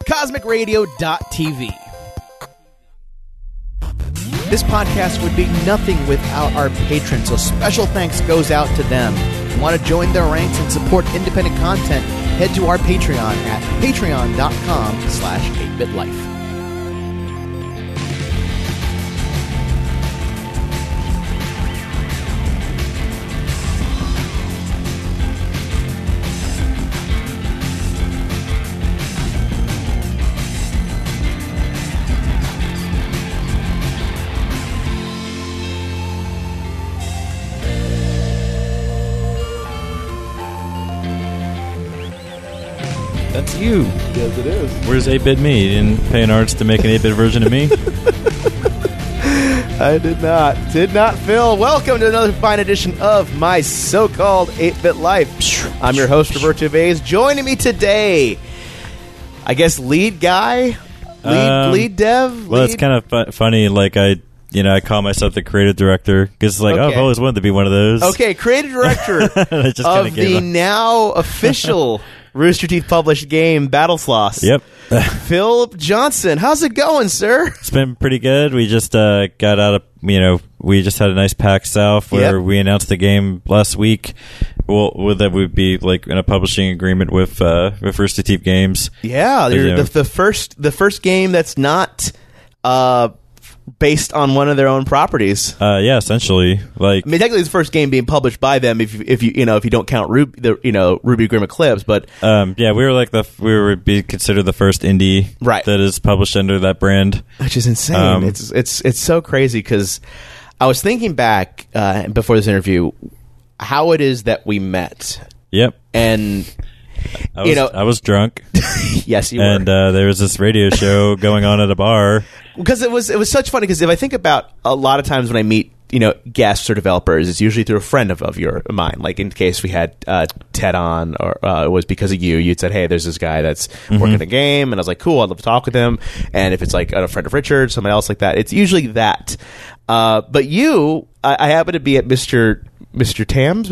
CosmicRadio.tv. This podcast would be nothing without our patrons, so special thanks goes out to them. If you want to join their ranks and support independent content, head to our Patreon at patreon.com/8bitlife. That's you. Yes, it is. Where's 8-Bit Me? You didn't pay an artist to make an 8-Bit version of me? I did not. Did not, Phil. Welcome to another fine edition of my so-called 8-Bit Life. I'm your host, Roberto Bays. Joining me today, I guess, lead guy? Lead dev? Well, it's kind of funny. Like, I call myself the creative director because, like, I've always wanted to be one of those. Okay, creative director of the now official Rooster Teeth published game, Battle Sloths. Yep. Phil Johnson, how's it going, sir? It's been pretty good. We just got out of, we just had a nice PAX South where we announced the game last week. Well, that would be like in a publishing agreement with Rooster Teeth Games. Yeah, the first game that's not based on one of their own properties. Yeah, essentially. Like, I mean, technically, it's the first game being published by them. If you don't count Ruby Grim Eclipse, but we would be considered the first indie that is published under that brand, which is insane. It's so crazy because I was thinking back before this interview how it is that we met. Yep, and. I was drunk. Yes, you were. And there was this radio show going on at a bar. Because it was such funny. Because if I think about a lot of times when I meet guests or developers, it's usually through a friend of mine. Like in case we had Ted on, or it was because of you. You'd said, "Hey, there's this guy that's working a game," and I was like, "Cool, I'd love to talk with him." And if it's like a friend of Richard, somebody else like that, it's usually that. But I happen to be at Mr. Tramps.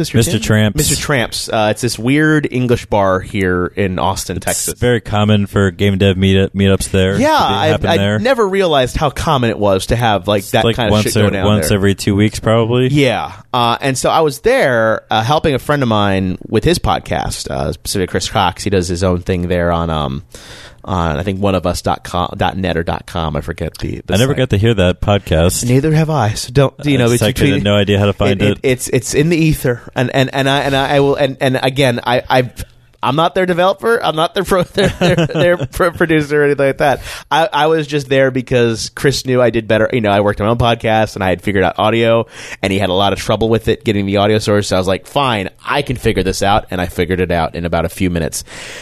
It's this weird English bar here in Austin, Texas. It's very common for game dev meetups there. Yeah, I never realized how common it was to have like that kind of shit go down there. Once every 2 weeks, probably. Yeah, and so I was there helping a friend of mine with his podcast, specifically Chris Cox. He does his own thing there on I think oneofus.net or .com. I forget the I never got to hear that podcast. Neither have I. So don't I had no idea how to find it. It's in the ether, and I will and again I'm not their developer. I'm not their producer or anything like that. I was just there because Chris knew I did better. I worked on my own podcast and I had figured out audio, and he had a lot of trouble with it getting the audio source. So I was like, fine, I can figure this out, and I figured it out in about a few minutes.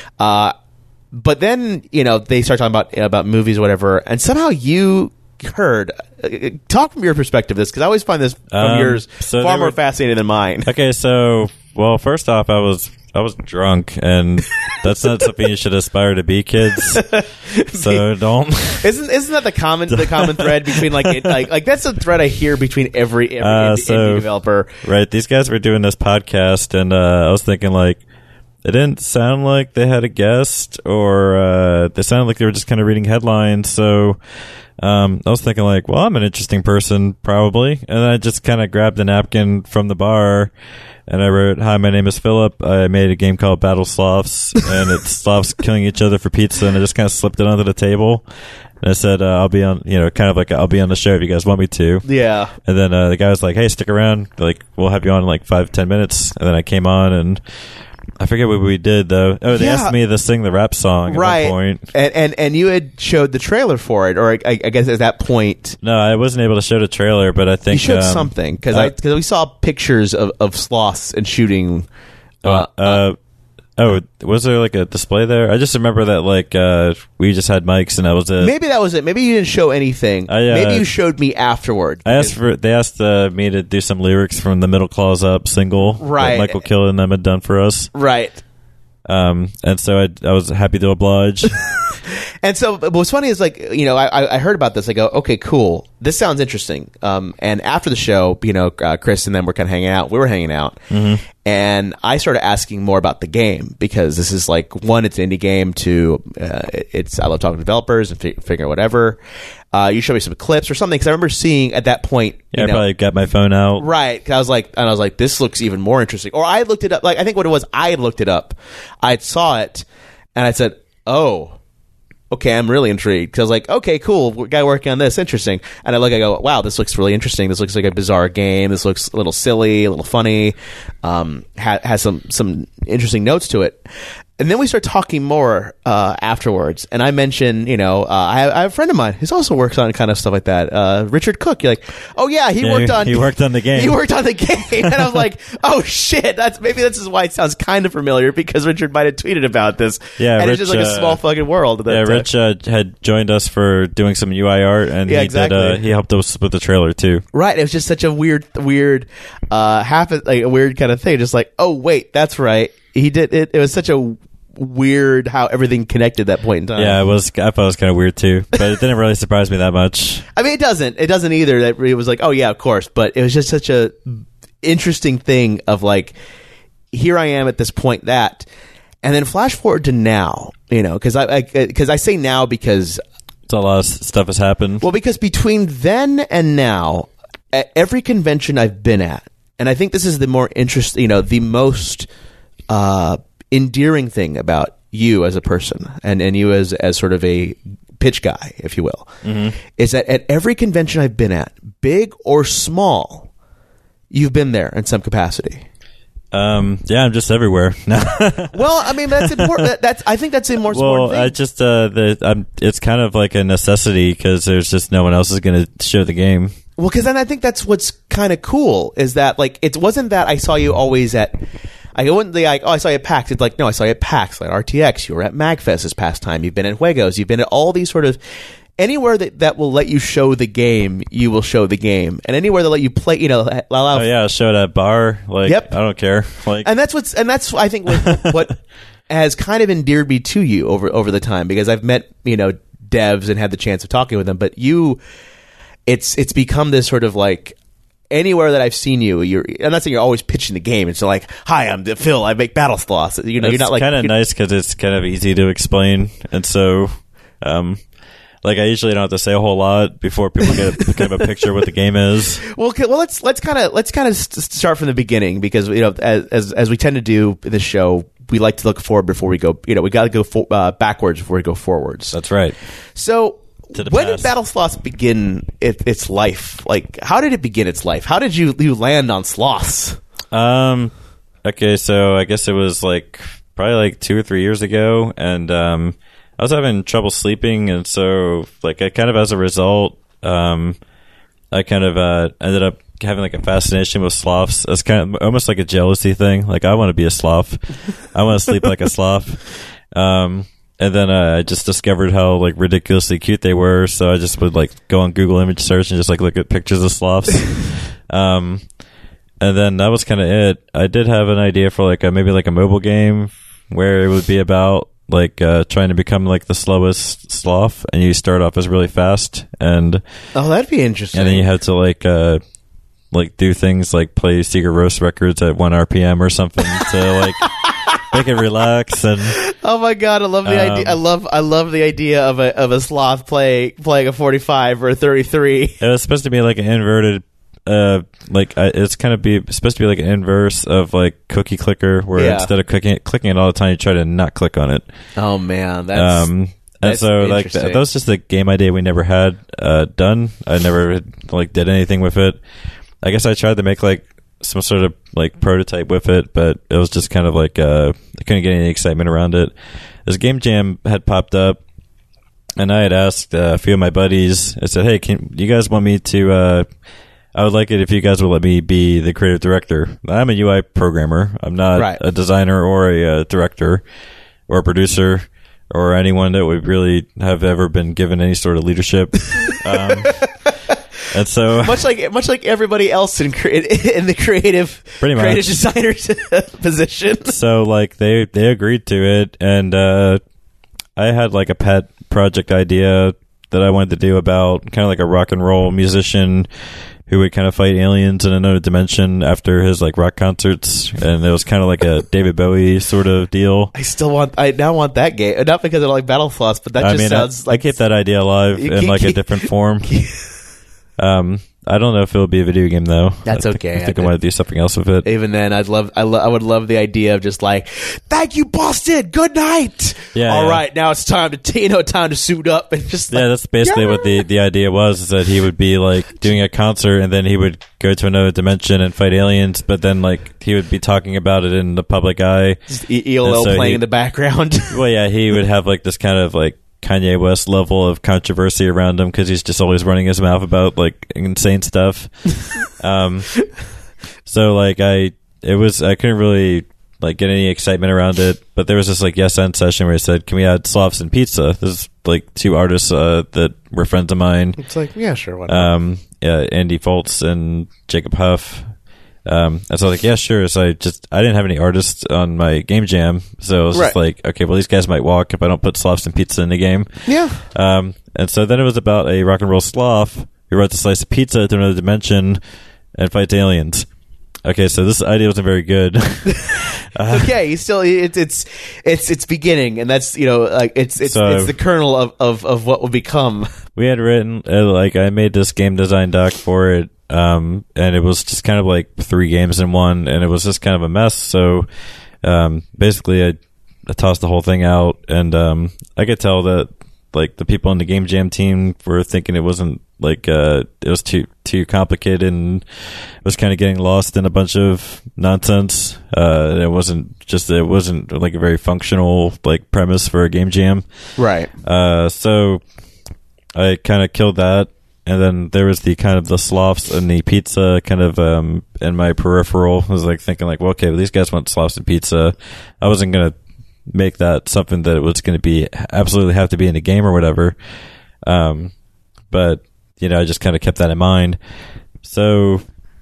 But then, they start talking about movies or whatever, and somehow you heard. Talk from your perspective this, because I always find this from yours far more fascinating than mine. Okay, so, well, first off, I was drunk, and that's not something you should aspire to be, kids. So don't. Isn't that the common thread between like that's a thread I hear between every indie developer. Right, these guys were doing this podcast, and I was thinking like, it didn't sound like they had a guest, or they sounded like they were just kind of reading headlines. So I was thinking like, well, I'm an interesting person, probably. And I just kind of grabbed a napkin from the bar, and I wrote, "Hi, my name is Philip. I made a game called Battle Sloths, and it's sloths killing each other for pizza." And I just kind of slipped it onto the table. And I said, I'll be on, I'll be on the show if you guys want me to. Yeah. And then the guy was like, "Hey, stick around. Like, we'll have you on in like 5-10 minutes." And then I came on, and I forget what we did though. Oh, they asked me to sing the rap song at one point. And you had showed the trailer for it, or I guess at that point. No, I wasn't able to show the trailer, but I think you showed something because we saw pictures of sloths and shooting. Oh, was there like a display there? I just remember that like we just had mics and that was it. Maybe that was it. Maybe you didn't show anything. Maybe you showed me afterward. They asked me to do some lyrics from the Middle Claws Up single that Michael Kill and them had done for us. Right. And so I was happy to oblige. And so what's funny is like, you know, I heard about this. I go, okay, cool. This sounds interesting. And after the show, you know, Chris and them were kind of hanging out. We were hanging out. Mm-hmm. And I started asking more about the game because this is like, one, it's an indie game. Two, I love talking to developers and figuring out whatever. You showed me some clips or something because I remember seeing at that point. Yeah, I probably got my phone out. Right. I was like, this looks even more interesting. Or I looked it up. Like, I think what it was, I had looked it up. I saw it and I said, oh, okay, I'm really intrigued. Because I was like, okay, cool, guy working on this, interesting. And I go, wow, this looks really interesting. This looks like a bizarre game. This looks a little silly, a little funny. Has some interesting notes to it. And then we start talking more afterwards. And I mentioned, you know, I have a friend of mine who also works on kind of stuff like that. Richard Cook. You're like, oh yeah, he worked on the game. He worked on the game. And I was like, oh shit, maybe this is why it sounds kind of familiar, because Richard might have tweeted about this. Yeah, and Rich, it's just like a small fucking world. Rich had joined us for doing some UI art, and he helped us with the trailer too. Right. It was just such a weird a weird kind of thing. Just like, oh wait, that's right. He did it. It was such a weird how everything connected at that point in time. Yeah, I thought it was kind of weird too, but it didn't really surprise me that much. I mean, it doesn't either. That it was like, oh yeah, of course. But it was just such a interesting thing of like, here I am at this point and then flash forward to now, you know, because I say now because a lot of stuff has happened. Well, because between then and now, at every convention I've been at, and I think this is the more interesting, you know, the most endearing thing about you as a person and you as sort of a pitch guy, if you will, is that at every convention I've been at, big or small, you've been there in some capacity. Yeah, I'm just everywhere. Well, I mean, that's important. I think that's a more important thing. I just it's kind of like a necessity because there's just no one else is going to show the game. Well, because then I think that's what's kind of cool is that like it wasn't that I saw you always at. I wouldn't be like, oh, I saw you at PAX. It's like, no, I saw you at PAX, like RTX. You were at MagFest this past time. You've been at Juegos. You've been at all these sort of anywhere that will let you show the game. You will show the game, and anywhere that let you play, you know, allow. Oh yeah, show it at bar. Like, yep. I don't care. Like, and that's I think what has kind of endeared me to you over the time because I've met, you know, devs and had the chance of talking with them, but it's become this sort of like. Anywhere that I've seen you, I'm not saying you're always pitching the game. It's like, hi, I'm Phil. I make battle sloths. You know, it's you're not like kind of nice because it's kind of easy to explain, and so, like I usually don't have to say a whole lot before people get kind of a picture of what the game is. Well, let's kind of start from the beginning because you know, as we tend to do in this show, we like to look forward before we go. You know, we got to go backwards before we go forwards. That's right. So. When did Battle Sloths begin its life? Like, how did it begin its life? How did you land on Sloths? Okay, so I guess it was like probably like 2 or 3 years ago, and I was having trouble sleeping, and so like I kind of as a result, I kind of ended up having like a fascination with sloths. It's kind of almost like a jealousy thing. Like I want to be a sloth. I want to sleep like a sloth. And then I just discovered how like ridiculously cute they were, so I just would like go on Google image search and just like look at pictures of sloths. And then that was kind of it. I did have an idea for like maybe like a mobile game where it would be about like trying to become like the slowest sloth, and you start off as really fast, and that'd be interesting. And then you have to like do things like play Secret Roast records at 1 RPM or something to like. Make it relax and. Oh my god! I love the idea. I love the idea of a sloth playing a 45 or a 33. It was supposed to be like an inverted, it's kind of supposed to be like an inverse of like Cookie Clicker, where instead of clicking it all the time, you try to not click on it. Oh man, that's and so like that was just a game idea we never had done. I never like did anything with it. I guess I tried to make like. Some sort of like prototype with it, but it was just kind of like I couldn't get any excitement around it. This game jam had popped up, and I had asked a few of my buddies. I said, "Hey, you guys want me to? I would like it if you guys would let me be the creative director. I'm a UI programmer. I'm not a designer or a director or a producer or anyone that would really have ever been given any sort of leadership." And so much like everybody else in the creative designer's position. So like they agreed to it, and I had like a pet project idea that I wanted to do about kind of like a rock and roll musician who would kind of fight aliens in another dimension after his like rock concerts, and it was kind of like a David Bowie sort of deal. I now want that game, not because I don't like Battle Floss, but that sounds like I keep that idea alive in like a different form. I don't know if it'll be a video game though. That's okay. I think I want to do something else with it. Even then, I would love the idea of just like, thank you, Boston. Good night. Yeah. All right, now it's time to suit up and just. Yeah, that's basically what the idea was. Is that he would be like doing a concert and then he would go to another dimension and fight aliens, but then like he would be talking about it in the public eye. Just ELO playing in the background. Well, yeah, he would have like this kind of like Kanye West level of controversy around him because he's just always running his mouth about like insane stuff. So like I couldn't really like get any excitement around it, but there was this like Yes End session where he said, "Can we add Sloths and Pizza?" This is like two artists that were friends of mine. It's like, yeah, sure, why not? Andy Foltz and Jacob Huff. And so I was like, yeah, sure. So I didn't have any artists on my game jam, so I was just like, okay, well, these guys might walk if I don't put Sloths and Pizza in the game. Yeah. And so then it was about a rock and roll sloth who runs a slice of pizza to another dimension and fights aliens. Okay, so this idea wasn't very good. Okay, it's beginning, and that's like it's the kernel of what will become. We had written I made this game design doc for it. And it was just kind of like 3 games in one, and it was just kind of a mess. So basically I tossed the whole thing out, and I could tell that like the people in the game jam team were thinking it wasn't like it was too complicated and it was kind of getting lost in a bunch of nonsense. It wasn't like a very functional like premise for a game jam, right? So I kind of killed that. And then there was the kind of the sloths and the pizza kind of in my peripheral. I was like thinking like, well, okay, well, these guys want sloths and pizza. I wasn't going to make that something that it was going to be absolutely have to be in the game or whatever. But, I just kind of kept that in mind. So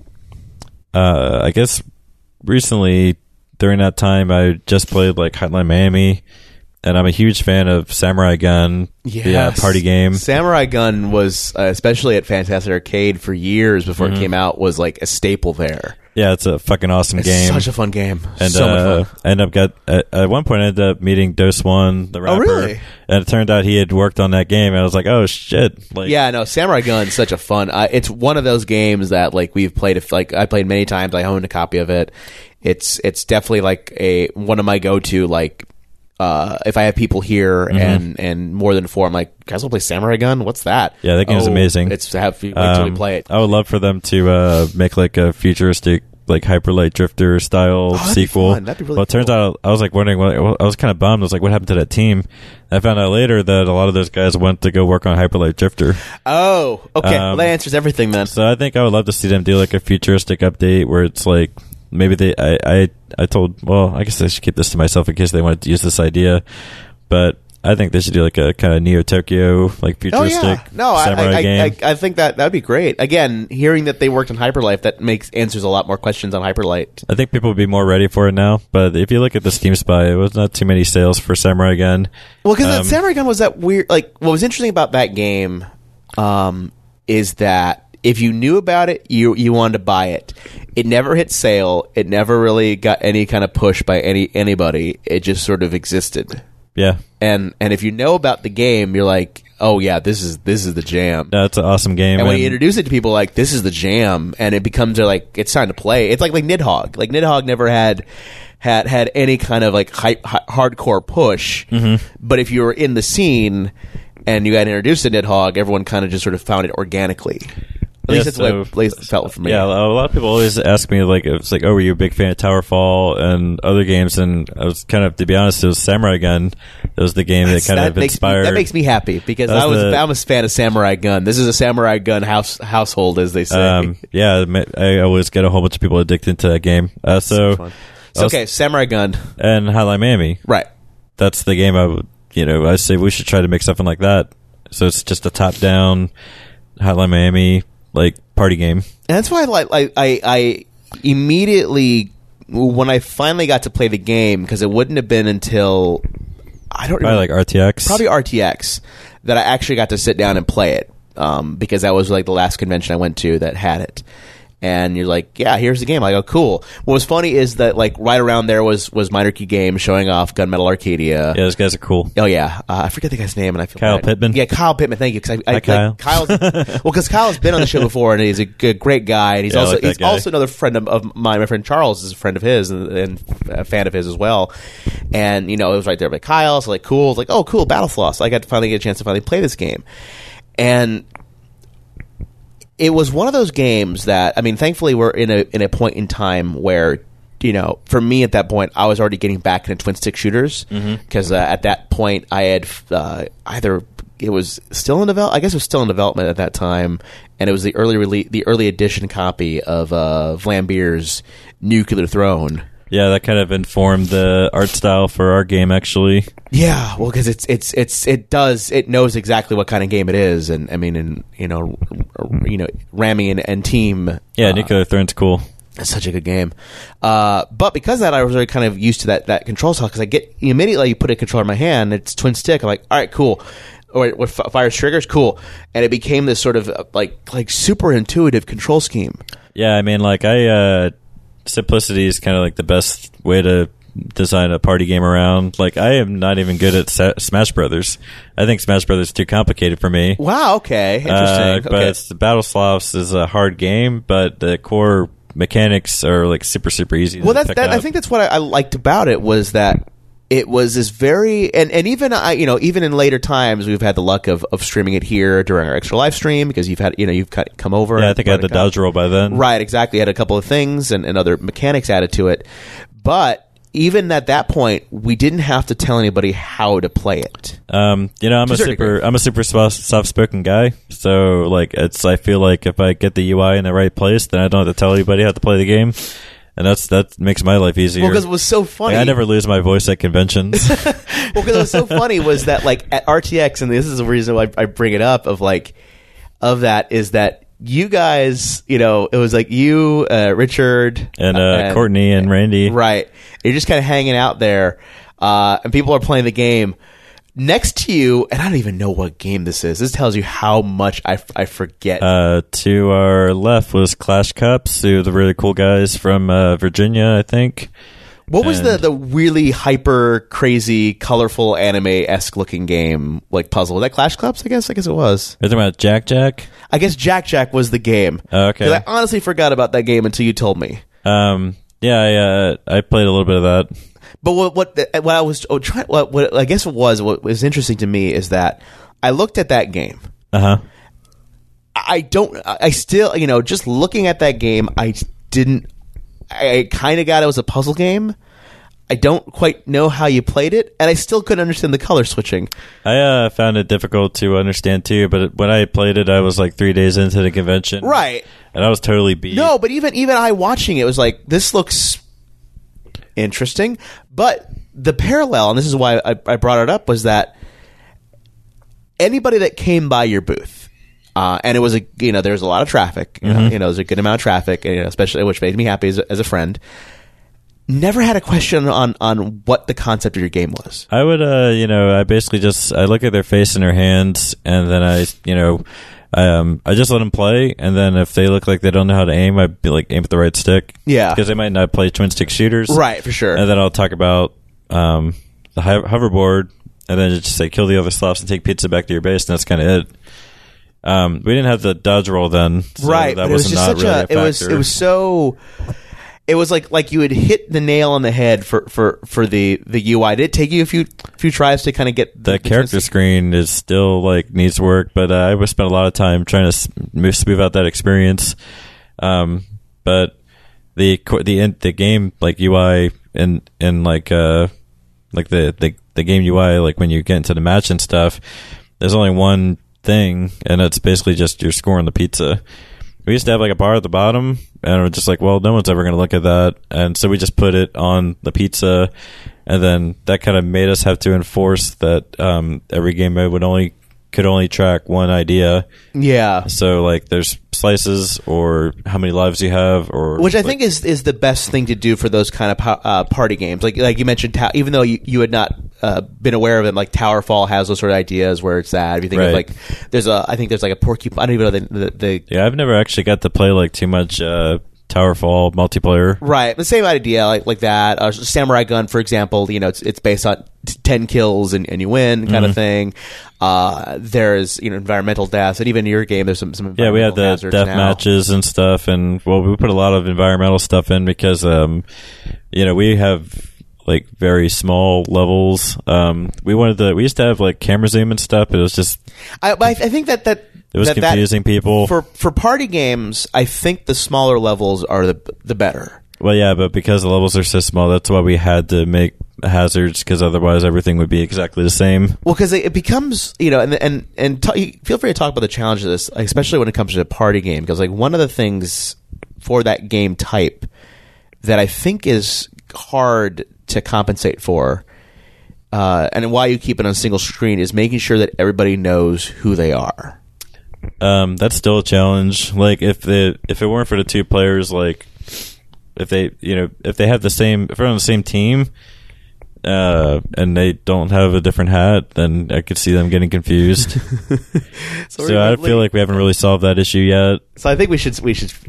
I guess recently during that time, I just played like Hotline Miami. And I'm a huge fan of Samurai Gun, the party game. Samurai Gun was, especially at Fantastic Arcade for years before it came out, was like a staple there. Yeah, it's a fucking awesome game. Such a fun game. And so much fun. At one point I ended up meeting Dose One, the rapper. Oh, really? And it turned out he had worked on that game, and I was like, oh shit. Like, yeah, no, Samurai Gun's such a fun. It's one of those games that like we've played. Like I played many times. I owned a copy of it. It's definitely like one of my go-to like. If I have people here and more than 4, I'm like, guys will play Samurai Gun? What's that? Yeah, that game's amazing. It's wait till we play it. I would love for them to make like a futuristic like Hyper Light Drifter style sequel. That'd be really well, it turns out I was like wondering I was kind of bummed. I was like, what happened to that team? I found out later that a lot of those guys went to go work on Hyper Light Drifter. Oh, okay. Well, that answers everything then. So I think I would love to see them do like a futuristic update where it's like maybe I told, well, I guess I should keep this to myself in case they wanted to use this idea, but I think they should do like a kind of Neo Tokyo, like futuristic samurai game. I think that would be great. Again, hearing that they worked on Hyperlight, that answers a lot more questions on Hyperlight. I think people would be more ready for it now, but if you look at the Steam Spy, it was not too many sales for Samurai Gun. Well, because Samurai Gun was that weird, like, what was interesting about that game is that if you knew about it, you wanted to buy it. It never hit sale. It never really got any kind of push by anybody. It just sort of existed. Yeah. And if you know about the game, you're like, oh yeah, this is the jam. No, it's an awesome game. And when you introduce it to people, like, this is the jam, and it becomes like it's time to play. It's like Nidhogg. Like Nidhogg never had any kind of like hardcore push. Mm-hmm. But if you were in the scene and you got introduced to Nidhogg, everyone kind of just sort of found it organically. At least that's the way it felt for me. Yeah, a lot of people always ask me, like, it's like, oh, were you a big fan of Towerfall and other games? And I was kind of, to be honest, it was Samurai Gun. It was the game that kind of inspired. That makes me happy because I'm a fan of Samurai Gun. This is a Samurai Gun household, as they say. Yeah, I always get a whole bunch of people addicted to that game. So okay, Samurai Gun and Hotline Miami. Right. That's the game I say we should try to make something like that. So it's just a top-down Hotline Miami like party game. And that's why I immediately, when I finally got to play the game, because it wouldn't have been until I don't Probably like RTX. Probably RTX, that I actually got to sit down and play it, because that was like the last convention I went to that had it. And you're like, yeah, here's the game. I go, cool. What was funny is that like right around there was Minor Key Games showing off Gunmetal Arcadia. Yeah, those guys are cool. Oh yeah, I forget the guy's name, and I feel Kyle bad. Pittman. Yeah, Kyle Pittman. Thank you. Hi, Kyle. Kyle's because Kyle's been on the show before, and he's a great guy, and he's Yeah, I also like that guy. also another friend of mine. My friend Charles is a friend of his and a fan of his as well. And it was right there by Kyle. So like, cool. It's like, oh, cool, Battlefloss. I got to finally get a chance to finally play this game, and it was one of those games that, I mean, thankfully we're in a point in time where, for me at that point, I was already getting back into twin stick shooters, because at that point I had either it was still in development. I guess it was still in development at that time, and it was the early edition copy of Vlambeer's Nuclear Throne. Yeah, that kind of informed the art style for our game, actually. Yeah, well, because it knows exactly what kind of game it is, and I mean, Rami and team. Yeah, Nuclear Throne's cool. It's such a good game, but because of that, I was already kind of used to that control style, because I get immediately you put a controller in my hand, it's twin stick. I'm like, all right, cool. Or what fires triggers, cool, and it became this sort of like super intuitive control scheme. Yeah, I mean, like simplicity is kind of like the best way to design a party game around. Like, I am not even good at Smash Brothers. I think Smash Brothers is too complicated for me. Wow, okay, interesting. But the Battlefloss is a hard game, but the core mechanics are like super easy. Well, to pick up. I think that's what I liked about it, was that it was this very, and even even in later times, we've had the luck of streaming it here during our extra live stream, because you've come over. Yeah, I think I had the dodge roll by then. Right, exactly. Had a couple of things and other mechanics added to it, but even at that point, we didn't have to tell anybody how to play it. I'm a super soft-spoken guy, so like I feel like if I get the UI in the right place, then I don't have to tell anybody how to play the game. And that makes my life easier. Well, because it was so funny. Like, I never lose my voice at conventions. Well, because it was so funny was that, like, at RTX, and this is the reason why I bring it up, of that is that you guys, it was like you, Richard, and Courtney and Randy. Right. You're just kind of hanging out there, and people are playing the game. Next to you, and I don't even know what game this is. This tells you how much I forget. To our left was Clash Cups, who are the really cool guys from Virginia, I think. What was the really hyper crazy, colorful anime-esque looking game, like puzzle? Was that Clash Cups? I guess it was. You're talking about Jack? I guess Jack was the game. Okay. 'Cause I honestly forgot about that game until you told me. Yeah, I played a little bit of that. But what I was trying, what I guess what was interesting to me is that I looked at that game. I still, just looking at that game, I kind of got it was a puzzle game. I don't quite know how you played it, and I still couldn't understand the color switching. I found it difficult to understand too, but when I played it, I was like 3 days into the convention. Right. And I was totally beat. No, but even I watching it was like, this looks interesting. But the parallel, and this is why I brought it up, was that anybody that came by your booth, and it was there was a lot of traffic, there was a good amount of traffic, especially, which made me happy as a friend. Never had a question on what the concept of your game was. I would, I basically just I look at their face and their hands, and then I just let them play, and then if they look like they don't know how to aim, I'd be like, aim with the right stick. Yeah, because they might not play twin stick shooters, right? For sure. And then I'll talk about the hoverboard, and then just say kill the other sloths and take pizza back to your base, and that's kind of it. We didn't have the dodge roll then, so right? That was not really a factor. It was so. It was like you had hit the nail on the head for the UI. Did it take you a few tries to kind of get the character screen is still like needs work, but I would spend a lot of time trying to smooth out that experience. But the game like UI and like the game UI, like when you get into the match and stuff, there's only one thing, and it's basically just you're scoring the pizza. We used to have like a bar at the bottom, and we're just like, well, no one's ever going to look at that, and so we just put it on the pizza, and then that kind of made us have to enforce that every game mode could only track one idea. Yeah. So like there's slices or how many lives you have, or which I think is the best thing to do for those kind of party games. Like you mentioned, even though you had not been aware of it, like Towerfall has those sort of ideas where it's that. If you think of like, I think there's like a porcupine. I don't even know the Yeah, I've never actually got to play like too much Towerfall multiplayer. Right, the same idea, like that. Samurai Gun, for example, it's based on 10 kills and you win kind of thing. There's environmental deaths, and even in your game, there's some environmental we had the death matches and stuff, and we put a lot of environmental stuff in because we have like very small levels. We used to have like camera zoom and stuff, but it was just I think that it was confusing people. For party games, I think the smaller levels are the better. Well, yeah, but because the levels are so small, that's why we had to make hazards, because otherwise everything would be exactly the same. Well, because it becomes, feel free to talk about the challenge of this, especially when it comes to a party game, because like one of the things for that game type that I think is hard to compensate for, and why you keep it on a single screen, is making sure that everybody knows who they are. That's still a challenge. Like if it weren't for the two players, like if they have if they're on the same team, and they don't have a different hat, then I could see them getting confused. So I feel like we haven't really solved that issue yet. So I think we should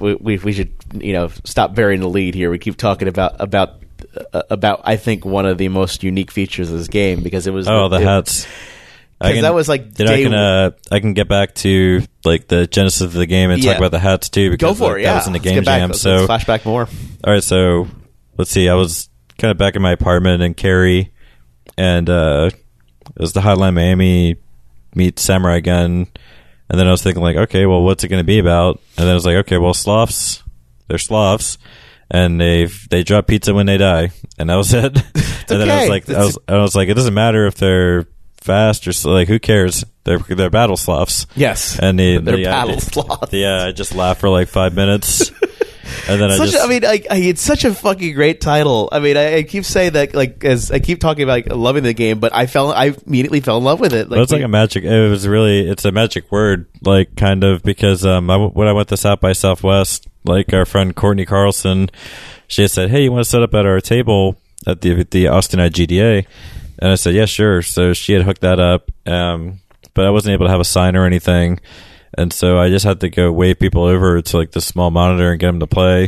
stop burying the lead here. We keep talking about I think one of the most unique features of this game, because it was the hats. That was like I can get back to like the genesis of the game and talk about the hats too, because go for it. That was in the game jam. Let's flashback more. All right, so let's see. I was kind of back in my apartment in Cary, and it was the Hotline Miami meets Samurai Gun, and then I was thinking like, okay, well, what's it going to be about? And then I was like, okay, well, sloths, they're sloths, and they drop pizza when they die, and that was it. And then I was like, it doesn't matter if they're fast or like, who cares? They're battle sloths. Yes, and they're battle sloths. Yeah, I just laughed for like 5 minutes. And then it's such a fucking great title. I mean, I keep saying that, like, as I keep talking about like, loving the game, but I immediately fell in love with it. Like, it's like a magic. It's a magic word, like, kind of, because when I went to South by Southwest, like, our friend Courtney Carlson, she had said, "Hey, you want to set up at our table at the Austin IGDA?" And I said, "Yeah, sure." So she had hooked that up, but I wasn't able to have a sign or anything. And so I just had to go wave people over to like the small monitor and get them to play.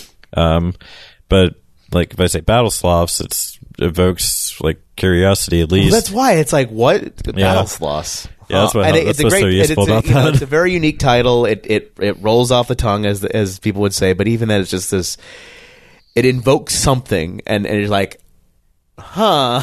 But like if I say battle sloths, it evokes like curiosity at least. Well, that's why it's like, what? Battle sloths. Yeah, that's what's so useful about that. It's a very unique title. It rolls off the tongue, as people would say. But even then, it's just this. It invokes something, and it's like, huh,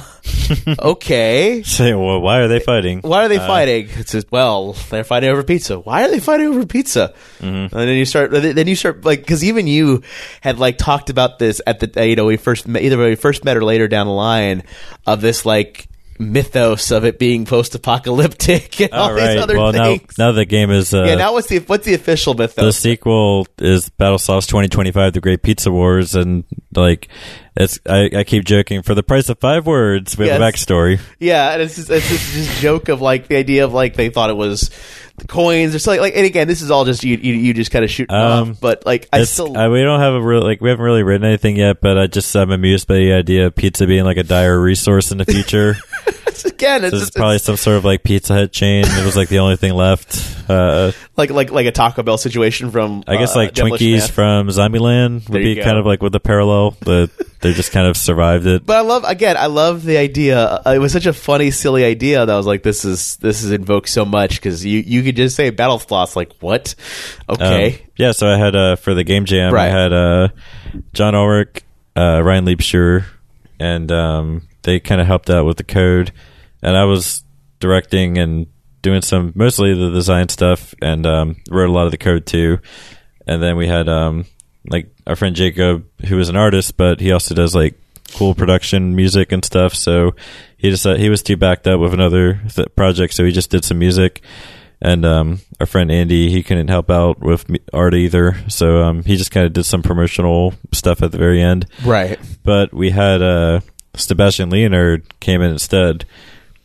okay. Say, well, why are they fighting? Why are they fighting? It's just, well, they're fighting over pizza. Why are they fighting over pizza? Mm-hmm. And then you start like, because even you had like talked about this at the we first met or later down the line, of this like mythos of it being post-apocalyptic and all these other things. Now the game is now what's the official mythos? The sequel is Battle Sloths 2025: The Great Pizza Wars, and like I keep joking, for the price of 5 words we have a backstory. Yeah, and it's just joke of like the idea of like they thought it was the coins or something, like, and again, this is all just you just kind of shooting off, but like we don't have we haven't really written anything yet, but I'm amused by the idea of pizza being like a dire resource in the future. Again, it's probably some sort of like Pizza Hut chain. It was like the only thing left. Like a Taco Bell situation from I guess like Twinkies from Zombieland would be kind of like with the parallel, but they just kind of survived it. But I love the idea. It was such a funny, silly idea that I was like, this is invoked so much, because you could just say battle sloths, like, what? Okay. Yeah, so I had for the game jam, right. I had John Ulrich, Ryan Liebscher, and they kind of helped out with the code, and I was directing and doing mostly the design stuff, and wrote a lot of the code too. And then we had like our friend Jacob, who is an artist, but he also does like cool production music and stuff. So he was too backed up with another project, so he just did some music. And our friend Andy, he couldn't help out with art either, so he just kind of did some promotional stuff at the very end. Right. But we had Sebastian Leonard came in instead,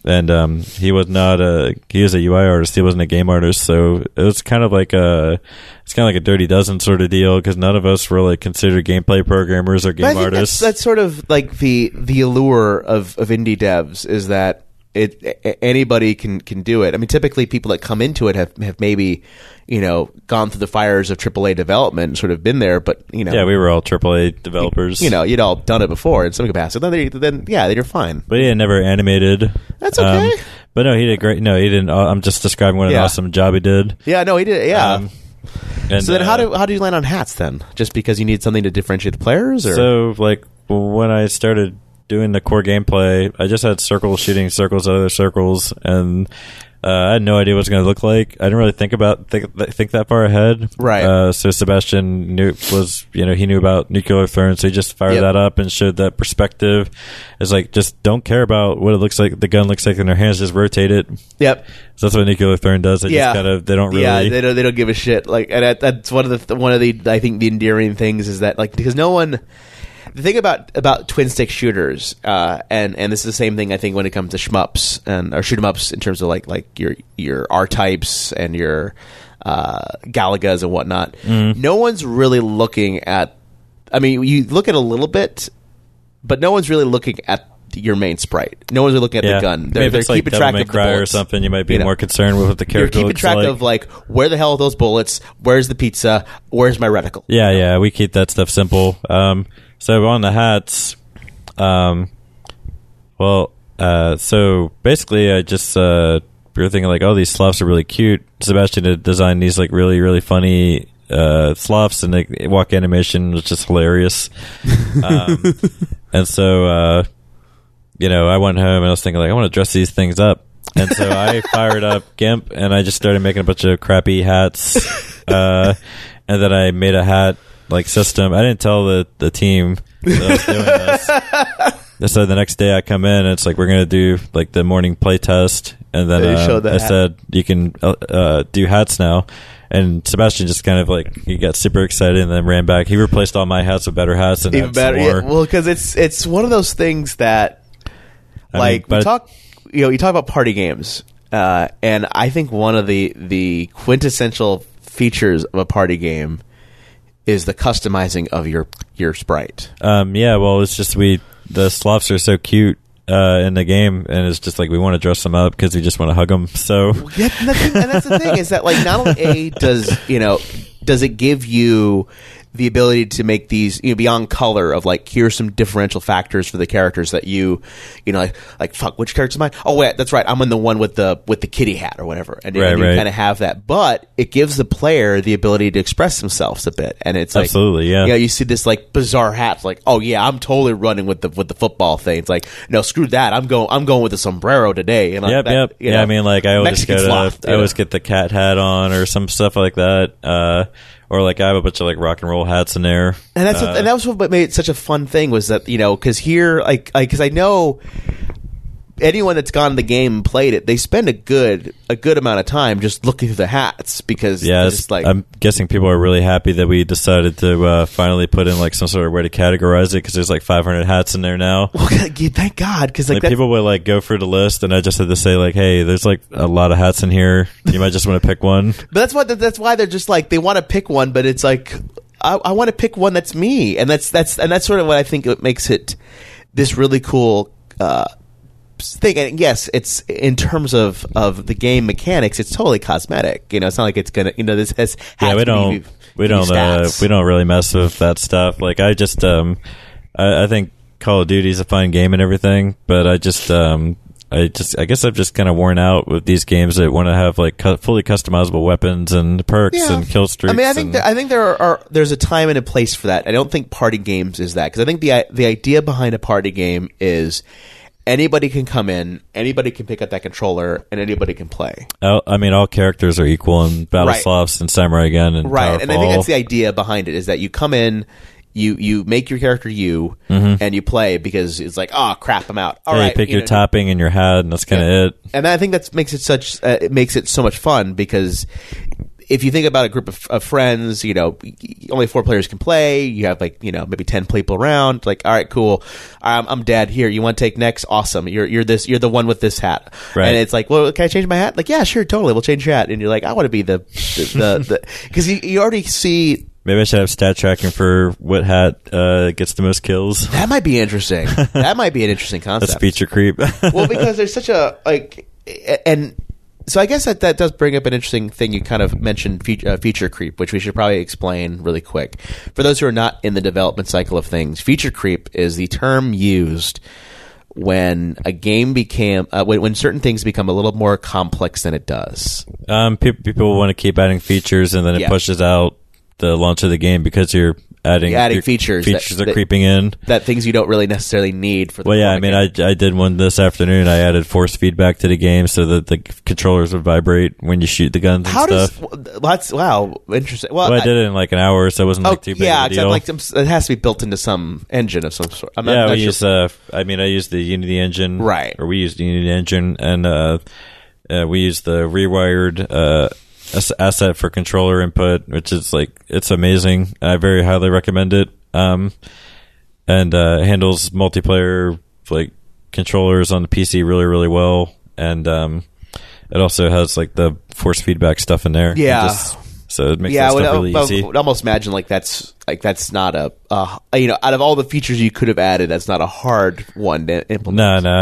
and he was a UI artist. He wasn't a game artist, so it was kind of like a Dirty Dozen sort of deal because none of us were like considered gameplay programmers or game artists. That's sort of like the allure of indie devs is that anybody can do it. I mean, typically people that come into it have maybe, gone through the fires of AAA development and sort of been there, but yeah, we were all AAA developers. You'd all done it before in some capacity. Then you're fine. But he had never animated. That's okay. But no, he did great. No, he didn't. I'm just describing what an awesome job he did. Yeah, no, he did. Yeah. And, so then, how do you land on hats then? Just because you need something to differentiate the players, or so like when I started doing the core gameplay, I just had circles shooting circles at other circles, and I had no idea what it was going to look like. I didn't really think that far ahead. Right. So Sebastian he knew about Nuclear Throne, so he just fired that up and showed that perspective. It's like, just don't care about what it looks like, the gun looks like in their hands, just rotate it. Yep. So that's what Nuclear Throne does. They just they don't really. Yeah, they don't give a shit. Like, and that's one of the I think the endearing things is that, like, because no one. The thing about twin stick shooters, and this is the same thing I think when it comes to shmups or shoot 'em ups in terms of like your R types and your Galagas and whatnot. No one's really looking at. I mean, you look at a little bit, but no one's really looking at your main sprite. No one's really looking at the gun. They're keeping track of the bullets or something. You might be more concerned with what the character looks like. You're keeping track of where the hell are those bullets? Where's the pizza? Where's my reticle? Yeah, we keep that stuff simple. So on the hats, so basically I just we were thinking like, oh, these sloughs are really cute. Sebastian had designed these like really, really funny sloughs, and the walk animation was just hilarious. And so I went home and I was thinking like, I want to dress these things up. And so I fired up GIMP and I just started making a bunch of crappy hats. And then I made a hat like system. I didn't tell the team that I was doing this. So the next day I come in and it's like, we're going to do like the morning play test. And then I said, you can do hats now. And Sebastian just kind of like, he got super excited and then ran back. He replaced all my hats with better hats and even better. Yeah, well, because it's one of those things that you talk about party games, and I think one of the quintessential features of a party game is the customizing of your sprite. Well, it's just the sloughs are so cute in the game, and it's just like we want to dress them up because we just want to hug them. So yeah, and that's the thing is that like not only does it give you the ability to make these beyond color of like, here's some differential factors for the characters that like fuck, which character's mine? Oh wait, that's right, I'm in the one with the kitty hat or whatever, and you kind of have that, but it gives the player the ability to express themselves a bit, and it's like, absolutely, yeah. You see this like bizarre hat, like, oh yeah, I'm totally running with the football thing. It's like, no, screw that, I'm going with the sombrero today. And yep. Yeah, I mean, like I always get the cat hat on or some stuff like that. Or like I have a bunch of like rock and roll hats in there, and that was what made it such a fun thing, was that because here because I know anyone that's gone to the game and played it, they spend a good amount of time just looking through the hats because it's like, I'm guessing people are really happy that we decided to finally put in like some sort of way to categorize it because there's like 500 hats in there now. Well, thank God, because like people would like go through the list, and I just had to say like, hey, there's like a lot of hats in here. You might just want to pick one. But that's why they're just like, they want to pick one, but it's like I want to pick one that's me, and that's sort of what I think makes it this really cool thing. And yes, it's in terms of the game mechanics, it's totally cosmetic. It's not like it's gonna. This has. We don't really mess with that stuff. Like I just I think Call of Duty is a fine game and everything, but I guess I've just kind of worn out with these games that want to have like fully customizable weapons and perks and kill streaks. I mean, I think there's a time and a place for that. I don't think party games is that, because I think the idea behind a party game is anybody can come in, anybody can pick up that controller, and anybody can play. I mean, all characters are equal in Battle Sloughs and Samurai Gun and right. And I think that's the idea behind it, is that you come in, you make your character and you play, because it's like, oh crap, I'm out. All right, you pick your topping and your hat, and that's kind of it. And I think that makes it so much fun, because if you think about a group of friends, only 4 players can play. You have maybe 10 people around. Like, all right, cool. I'm dead. Here, you want to take next? Awesome. You're the one with this hat. Right. And it's like, well, can I change my hat? Like, yeah, sure, totally. We'll change your hat. And you're like, I want to be the because you already see. Maybe I should have stat tracking for what hat gets the most kills. That might be interesting. That might be an interesting concept. That's feature creep. Well, because there's such a and so I guess that does bring up an interesting thing. You kind of mentioned feature creep, which we should probably explain really quick for those who are not in the development cycle of things. Feature creep is the term used when a game when certain things become a little more complex than it does. People want to keep adding features, and then it pushes out the launch of the game because you're adding features. Features are creeping in. That things you don't really necessarily need for the I did one this afternoon. I added force feedback to the game so that the controllers would vibrate when you shoot the guns and stuff. Wow, interesting. Well, I did it in like an hour, so it wasn't too big of a deal. It has to be built into some engine of some sort. I used the Unity engine. Right. Or we used the Unity engine, and we used the rewired asset for controller input, which is it's amazing. I very highly recommend it. And handles multiplayer controllers on the PC really, really well. And it also has the force feedback stuff in there. Yeah. So it makes that stuff really easy. I would almost imagine that's not a out of all the features you could have added, that's not a hard one to implement. No.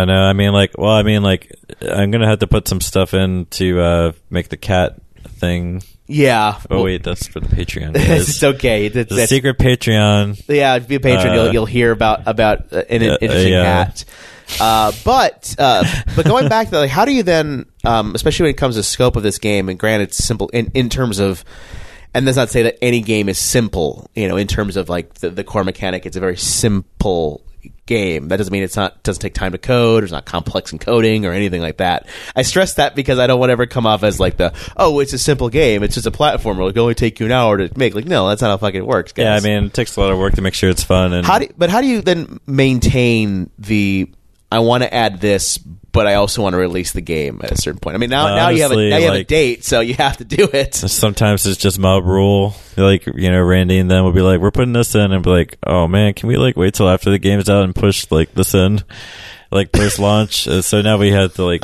I'm gonna have to put some stuff in to make the cat thing. Yeah. Oh wait, that's for the Patreon. It's okay. The secret Patreon. Yeah, if you be a patron, you'll hear about an interesting hat. But going back to how do you then, especially when it comes to scope of this game, and granted it's simple in terms of, and that's not to say that any game is simple, in terms of the core mechanic, it's a very simple game. That doesn't mean doesn't take time to code, or it's not complex in coding or anything like that. I stress that because I don't want to ever come off as it's a simple game, it's just a platformer, it'll only take you an hour to make. No, that's not how fucking it works, guys. Yeah, it takes a lot of work to make sure it's fun. And how do you then maintain I want to add this, but I also want to release the game at a certain point? Now you have a date, so you have to do it. Sometimes it's just mob rule. Randy and them will be like, "We're putting this in," and be like, "Oh man, can we wait till after the game's out and push this in, post launch?" So now we have to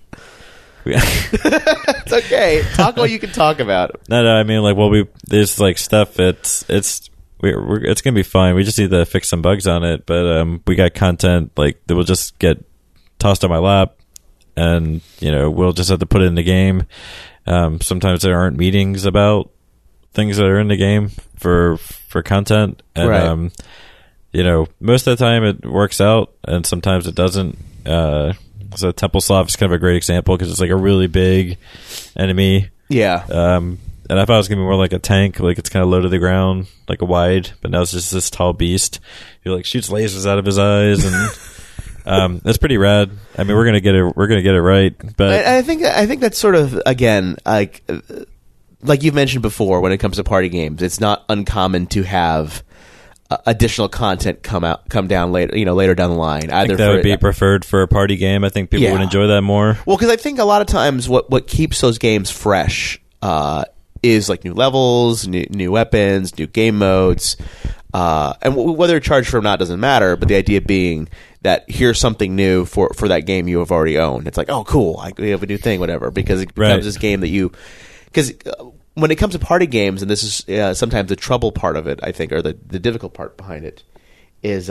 It's okay. Talk what you can talk about. No. There's stuff. It's gonna be fine. We just need to fix some bugs on it, but we got content that will just get tossed on my lap, and we'll just have to put it in the game. Sometimes there aren't meetings about things that are in the game for content, and right. Most of the time it works out, and sometimes it doesn't. So Templesoft is kind of a great example because it's a really big enemy. Yeah. And I thought it was going to be more like a tank, it's kind of low to the ground, like a wide, but now it's just this tall beast who shoots lasers out of his eyes, and that's pretty rad. We're gonna get it right, but I think that's sort of, again, like you've mentioned before, when it comes to party games, it's not uncommon to have additional content come down later down the line. I think that would be preferred for a party game. I think people would enjoy that more. Well, because I think a lot of times what keeps those games fresh is new levels, new weapons, new game modes, and whether it's charged for or not doesn't matter. But the idea being that here's something new for that game you have already owned. It's oh, cool, we have a new thing, whatever, because it becomes this game that because when it comes to party games, and this is sometimes the trouble part of it, I think, or the difficult part behind it, is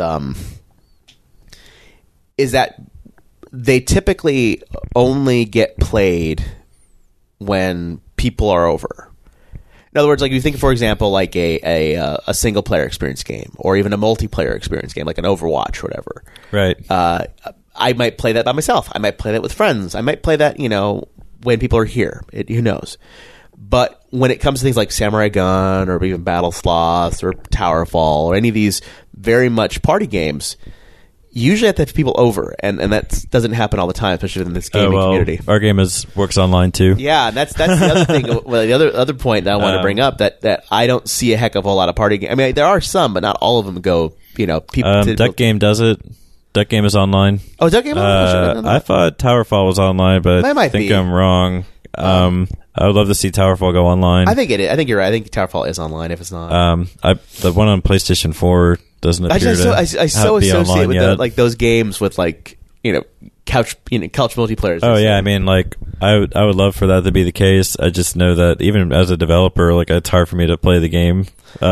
that they typically only get played when people are over. In other words, you think, for example, a single player experience game, or even a multiplayer experience game, like an Overwatch or whatever. Right. I might play that by myself. I might play that with friends. I might play that, when people are here. Who knows? But when it comes to things like Samurai Gun, or even Battle Sloth, or Towerfall, or any of these very much party games, usually have to have people over, and that doesn't happen all the time, especially in this gaming community. Our game works online too. Yeah, and that's the other thing. Well, the other point that I want to bring up, that I don't see a heck of a lot of party games. There are some, but not all of them go. People. Duck Game does it. Duck Game is online. Oh, Duck Game. I thought Towerfall was online, but I think I'm wrong. I would love to see Towerfall go online. I think it is. I think you're right. I think Towerfall is online if it's not. The one on PlayStation 4 doesn't appear to I so be associate online with yet. like those games with like couch multiplayer. Oh yeah, I mean, like I would love for that to be the case. I just know that even as a developer, like it's hard for me to play the game,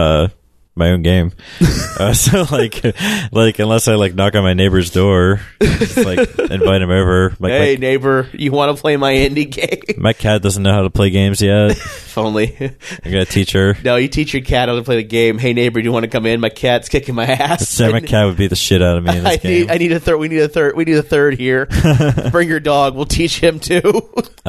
my own game. So like unless I like knock on my neighbor's door, just, like invite him over. Like, hey neighbor, you want to play my indie game? My cat doesn't know how to play games yet. If only. I gotta teach her. No, you teach your cat how to play the game. Hey neighbor, do you want to come in? My cat's kicking my ass. So my cat would beat the shit out of me in this game. I need a third. We need a third. We need a third here. Bring your dog. We'll teach him too.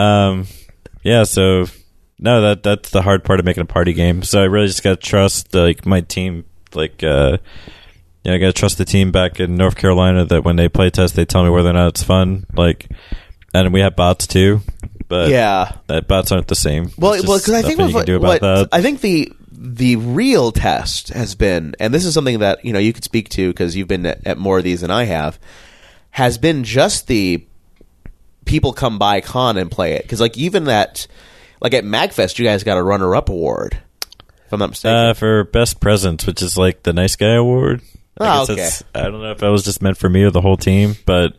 Yeah. So no, that's the hard part of making a party game. So I really just gotta trust like my team. Like, I gotta trust the team back in North Carolina that when they play test, they tell me whether or not it's fun. Like, and we have bots too, but yeah, that bots aren't the same. Well, because I think you can do about that. I think the real test has been, and this is something that you could speak to because you've been at more of these than I have, has been just the people come by con and play it. Because like even at MagFest, you guys got a runner-up award. If I'm not mistaken. For best presents, which is like the nice guy award. Okay. I don't know if that was just meant for me or the whole team, but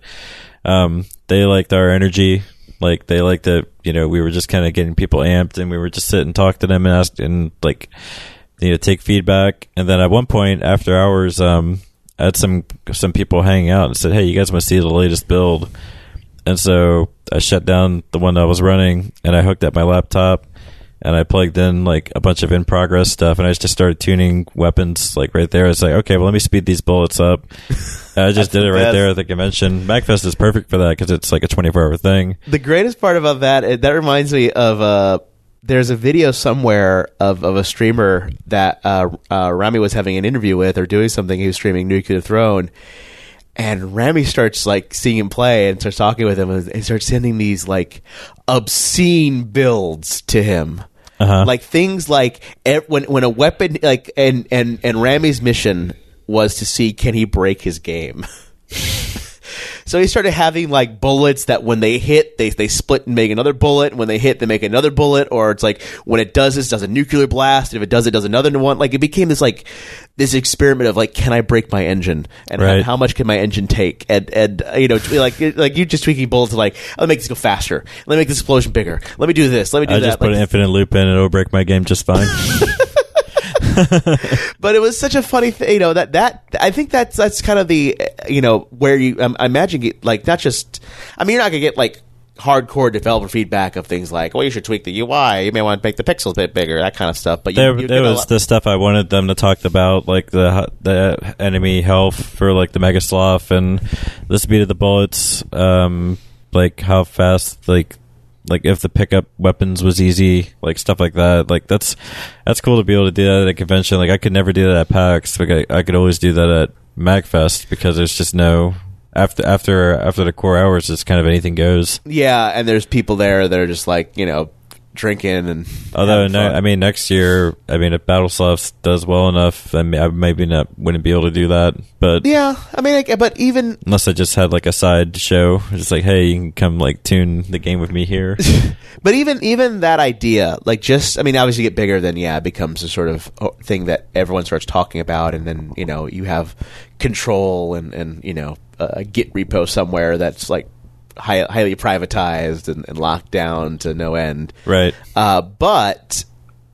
they liked our energy. Like they liked that, we were just kind of getting people amped, and we were just sit and talk to them and ask and like, take feedback. And then at one point after hours, I had some people hanging out and said, "Hey, you guys must see the latest build." And so I shut down the one that I was running, and I hooked up my laptop. And I plugged in like a bunch of in progress stuff, and I just started tuning weapons like right there. It's like, okay, well, let me speed these bullets up. And I just did it right there at the convention. MagFest is perfect for that because it's like a 24-hour thing. The greatest part about that reminds me of there's a video somewhere of a streamer that Rami was having an interview with or doing something. He was streaming Nuclear Throne. And Rami starts like seeing him play and starts talking with him, and he starts sending these like obscene builds to him. Like things like when a weapon like and Rami's mission was to see can he break his game. So he started having like bullets that when they hit, they split and make another bullet. And when they hit, they make another bullet. Or it's like when it does this, does a nuclear blast. And if it does another one. Like it became this experiment of like, can I break my engine? And right. how much can my engine take? And like you just tweaking bullets like, let me make this go faster. Let me make this explosion bigger. Let me do this. Let me do that. I just put an infinite loop in and it'll break my game just fine. But it was such a funny thing, that I think that's kind of the, where you, I imagine, like, not just, I mean, you're not going to get, like, hardcore developer feedback of things like, well, you should tweak the UI, you may want to make the pixels a bit bigger, that kind of stuff. But there was the stuff I wanted them to talk about, like the enemy health for, like, the Mega Sloth and the speed of the bullets, like, how fast, like if the pickup weapons was easy, like stuff like that. Like that's cool to be able to do that at a convention. Like I could never do that at PAX. Like I could always do that at MagFest because there's just no after the core hours. It's kind of anything goes. Yeah, and there's people there that are just like drinking and. Although next year, if Battlesofts does well enough, I maybe wouldn't be able to do that. But yeah, but even unless I just had like a side show, just like, hey, you can come like tune the game with me here. But even that idea, like obviously get bigger, then it becomes a sort of thing that everyone starts talking about, and then you have control and a Git repo somewhere that's like. Highly privatized and locked down to no end. Right. But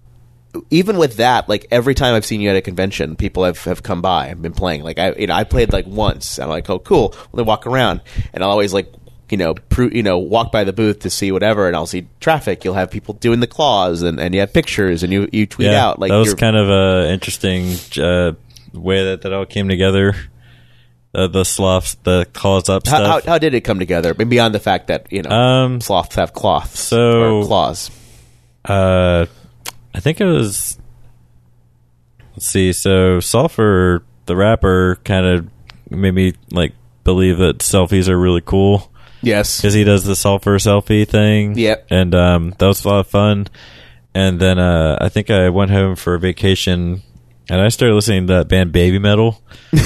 even with that, like every time I've seen you at a convention, people have come by and been playing. Like I played like once and I'm like, oh cool. Well, they walk around and I'll always like walk by the booth to see whatever, and I'll see traffic. You'll have people doing the claws and you have pictures and you tweet out like that was kind of a interesting way that all came together. The sloths, the claws up stuff. How did it come together? I mean, beyond the fact that sloths have cloths or claws. I think it was. Let's see. So Sulfur, the rapper, kind of made me like believe that selfies are really cool. Yes, because he does the Sulfur selfie thing. Yep, and that was a lot of fun. And then I think I went home for a vacation, and I started listening to that band Baby Metal.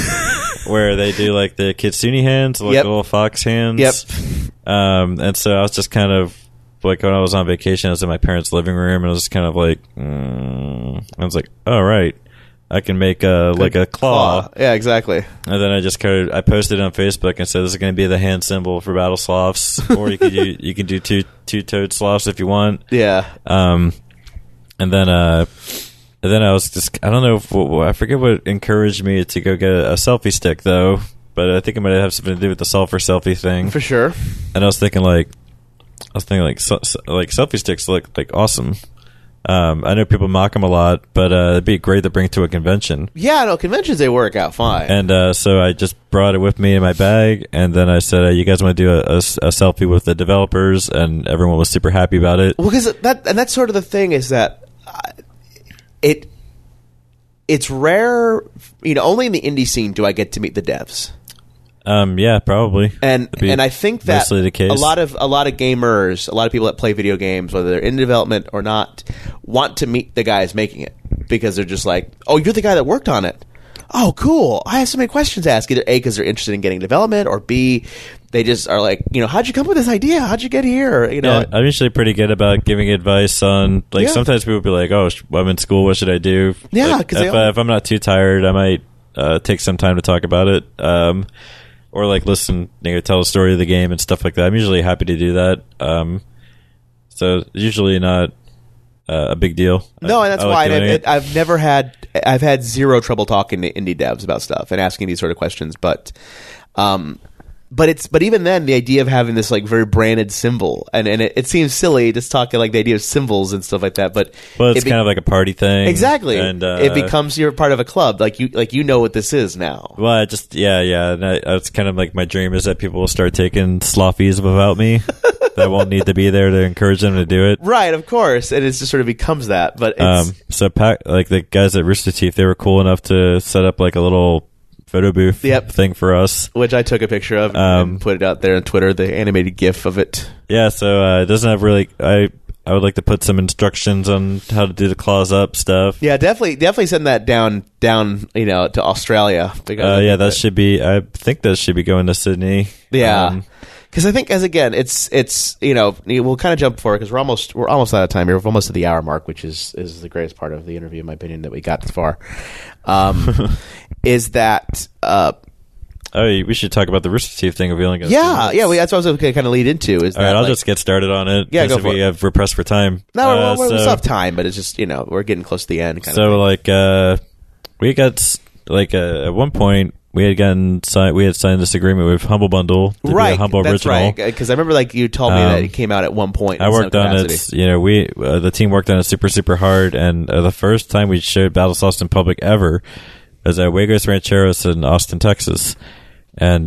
Where they do like the kitsune hands, like the little fox hands. Yep. And so I was just kind of like when I was on vacation, I was in my parents' living room, and I was just kind of like, I was like, oh right, I can make a claw. Yeah, exactly. And then I posted it on Facebook and said this is going to be the hand symbol for battle sloths, or you can do two-toed sloths if you want. Yeah. And then I was just, I don't know, I forget what encouraged me to go get a selfie stick though, but I think it might have something to do with the sulfur selfie thing. For sure. And I was thinking like selfie sticks look like awesome. I know people mock them a lot, but it'd be great to bring to a convention. Yeah, no, conventions, they work out fine. And so I just brought it with me in my bag, and then I said, you guys want to do a selfie with the developers? And everyone was super happy about it. Well, because that's sort of the thing is that it's rare, only in the indie scene do I get to meet the devs. Yeah, probably. And I think that the case. a lot of gamers, a lot of people that play video games, whether they're in development or not, want to meet the guys making it because they're just like, oh, you're the guy that worked on it. Oh, cool. I have so many questions to ask. Either A, because they're interested in getting development, or B, they just are like, how'd you come up with this idea? How'd you get here? Yeah, I'm usually pretty good about giving advice on, sometimes people will be like, oh, I'm in school, what should I do? Yeah, because if I'm not too tired, I might take some time to talk about it. Or listen, tell a story of the game and stuff like that. I'm usually happy to do that. So usually not a big deal. No, and that's why I've had zero trouble talking to indie devs about stuff and asking these sort of questions. But even then, the idea of having this very branded symbol and it seems silly just talking the idea of symbols and stuff like that. But it's kind of like a party thing, exactly. And it becomes you're part of a club, you know what this is now. Well, and it's kind of like my dream is that people will start taking sloffies without me. That won't need to be there to encourage them to do it. Right, of course, and it just sort of becomes that. But so the guys at Rooster Teeth, they were cool enough to set up a little photo booth thing for us, which I took a picture of and put it out there on Twitter, the animated GIF of it. Yeah, so it doesn't have really. I would like to put some instructions on how to do the claws up stuff. Yeah, definitely send that down to Australia. Because that should be. I think that should be going to Sydney. Yeah. Because I think, it's we'll kind of jump forward because we're almost out of time here. We're almost at the hour mark, which is the greatest part of the interview, in my opinion, that we got this far. Is that we should talk about the Rooster Teeth thing. That's what I was kind of lead into. All right, I'll just get started on it. Yeah, go for it. We have pressed for time. No, we still have time, but it's just we're getting close to the end. We got at one point. We had signed this agreement with Humble Bundle to be a Humble that's original. Right, because I remember you told me that it came out at one point. I worked on it. The team worked on it super, super hard, and the first time we showed Battle Sloths in public ever was at Juegos Rancheros in Austin, Texas, and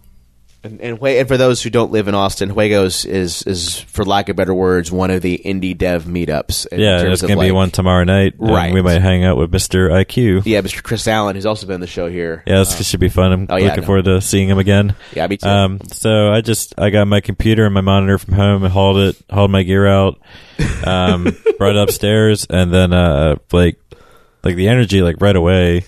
for those who don't live in Austin, Juegos is, for lack of better words, one of the indie dev meetups. There's going to be one tomorrow night. Right. We might hang out with Mr. IQ. Yeah, Mr. Chris Allen, who's also been on the show here. Yeah, this should be fun. I'm looking forward to seeing him again. Yeah, me too. So I got my computer and my monitor from home and hauled my gear out, brought it upstairs, and then the energy right away,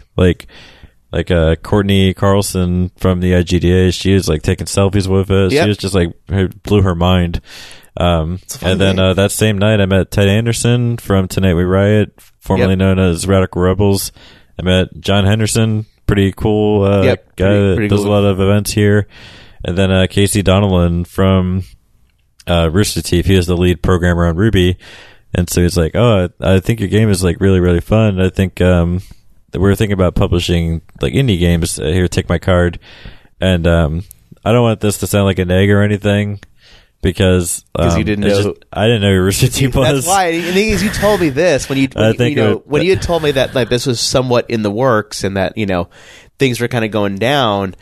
Courtney Carlson from the IGDA, she was taking selfies with us. Yep. She was just it blew her mind. And then that same night I met Ted Anderson from Tonight We Riot, formerly known as Radical Rebels. I met John Henderson, pretty cool guy that does a lot of events here. And then Casey Donnellan from Rooster Teeth. He is the lead programmer on Ruby. And so he's like, oh, I think your game is really, really fun. I think we're thinking about publishing indie games. Here, take my card. And I don't want this to sound like a neg or anything because you didn't know. I didn't know who Rooster Teeth was. That's why. The thing is, you told me this when you had told me that this was somewhat in the works and that things were kind of going down.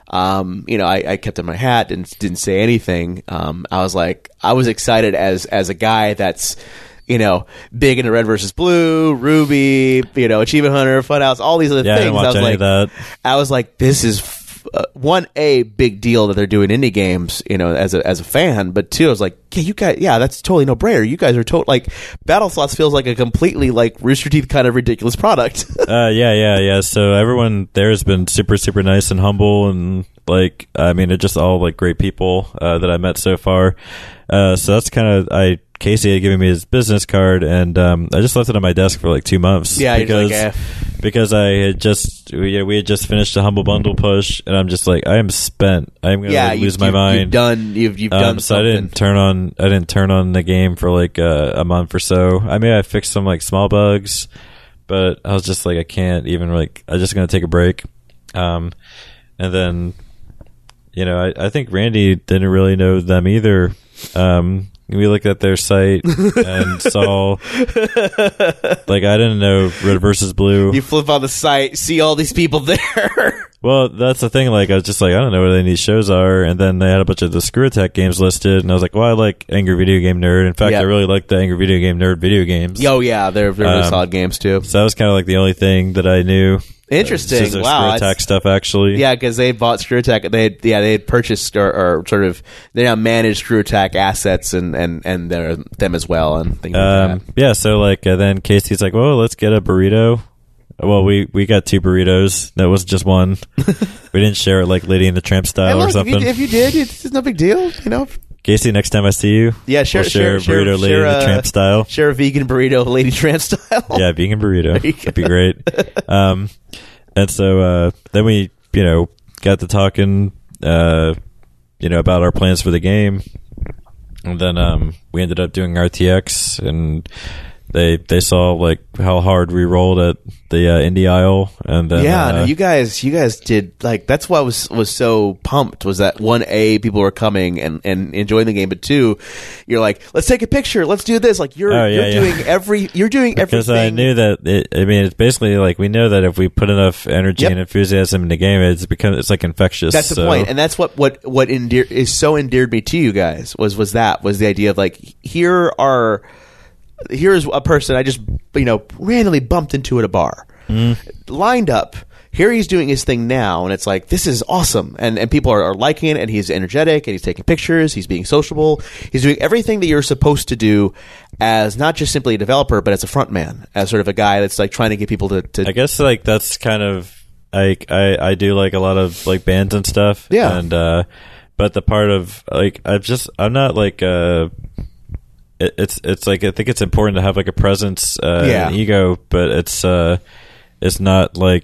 I kept in my hat and didn't say anything. I was excited as a guy that's big into Red versus Blue, Ruby, Achievement Hunter, Funhouse, all these other things. I didn't watch any of that. I was like, this is one, a big deal that they're doing indie games, as a fan, but two, I was like, yeah, you guys, that's totally no brainer. You guys are like Battle Slots feels like a completely like Rooster Teeth kind of ridiculous product. Yeah. So everyone there has been super, super nice and humble, and like, I mean, they're just all like great people that I met so far. So that's kind of Casey had given me his business card, and I just left it on my desk for like 2 months. Yeah, because I had we had just finished the Humble Bundle push, and I'm just like, I am spent. I'm gonna lose my mind. You've done so something. I didn't turn on the game for like a month or so. I mean, I fixed some like small bugs, but I was just like, I can't even like. I'm just gonna take a break. And then, I think Randy didn't really know them either. We looked at their site and saw, like, I didn't know Red versus Blue. You flip on the site, see all these people there. Well, that's the thing. Like, I was just like, I don't know what any of these shows are. And then they had a bunch of the Screw Attack games listed, and I was like, well, I like Angry Video Game Nerd. In fact, I really like the Angry Video Game Nerd video games. Oh yeah, they're really solid games too. So that was kind of like the only thing that I knew. Interesting. Wow. Screw Attack stuff, actually. Yeah, because they bought Screw Attack. They had purchased or sort of they now manage Screw Attack assets and them as well and things like that. Yeah. So like then Casey's like, well, let's get a burrito. Well, we got 2 burritos. That was just one. We didn't share it like Lady in the Tramp style or something. If you did, it's no big deal. Casey, next time I see you, share a burrito Lady in the Tramp style. Share a vegan burrito Lady Tramp style. Yeah, vegan burrito. That'd be great. And so then we, got to talking, about our plans for the game, and then we ended up doing RTX, and they saw like how hard we rolled at the indie aisle, and then you guys did like that's why I was so pumped was that 1A people were coming and enjoying the game, but 2 you're like, let's take a picture, let's do this, like you're doing everything because I knew that it's basically like we know that if we put enough energy and enthusiasm in the game, it's like infectious. That's the point, and that's what is so endeared me to you guys was the idea of like here's a person I just randomly bumped into at a bar, lined up. Here he's doing his thing now, and it's like, this is awesome, and people are liking it, and he's energetic, and he's taking pictures, he's being sociable, he's doing everything that you're supposed to do as not just simply a developer, but as a front man, as sort of a guy that's like trying to get people to I guess like that's kind of like I do like a lot of like bands and stuff, and but the part of like I'm not like it's like I think it's important to have like a presence, an ego, but it's not like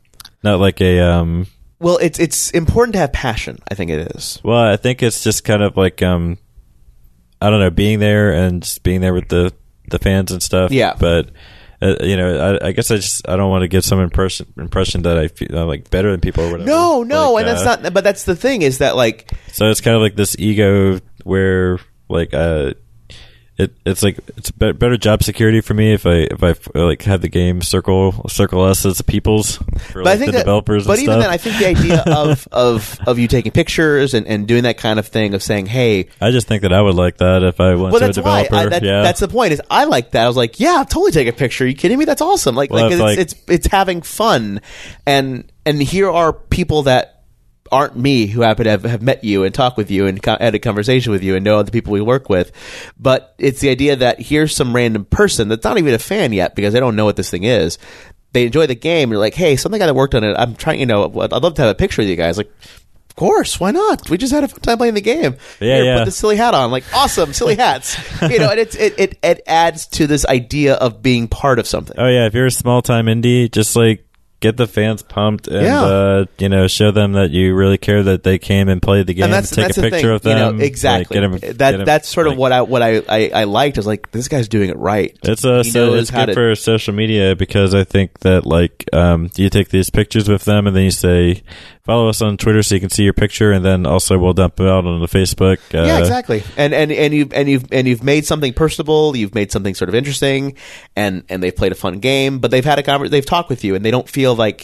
a well, it's important to have passion. I think it is. Well, I think it's just kind of like I don't know, being there and just being there with the fans and stuff. Yeah, but I guess I don't want to give some impression that I feel like better than people or whatever. No, like, and that's not. But that's the thing is that like. So it's kind of like this ego where like it's like it's better job security for me if I like have the game circle us as the people's for like, the developers. But and even stuff. then, I think the idea of you taking pictures and doing that kind of thing of saying, hey, I just think that I would like that if I went to a developer. That's the point. Is I like that. I was like, yeah, I'll totally take a picture. Are you kidding me? That's awesome. It's having fun, and here are people that aren't me who happen to have met you and talk with you and had a conversation with you and know other people we work with, but it's the idea that here's some random person that's not even a fan yet because they don't know what this thing is. They enjoy the game. You're like, hey, some guy that worked on it. I'm trying. I'd love to have a picture with you guys. Like, of course, why not? We just had a fun time playing the game. Yeah. Put the silly hat on. Like, awesome, silly hats. And it adds to this idea of being part of something. Oh yeah, if you're a small time indie, just like get the fans pumped and show them that you really care that they came and played the game. And take a picture of them. Exactly. Like, that's sort of what I liked. I was like, this guy's doing it right. It's good for social media because I think that like you take these pictures with them and then you say follow us on Twitter so you can see your picture, and then also we'll dump it out on the Facebook. Yeah, exactly. And you've made something personable. You've made something sort of interesting, and they've played a fun game. But they've had they've talked with you, and they don't feel like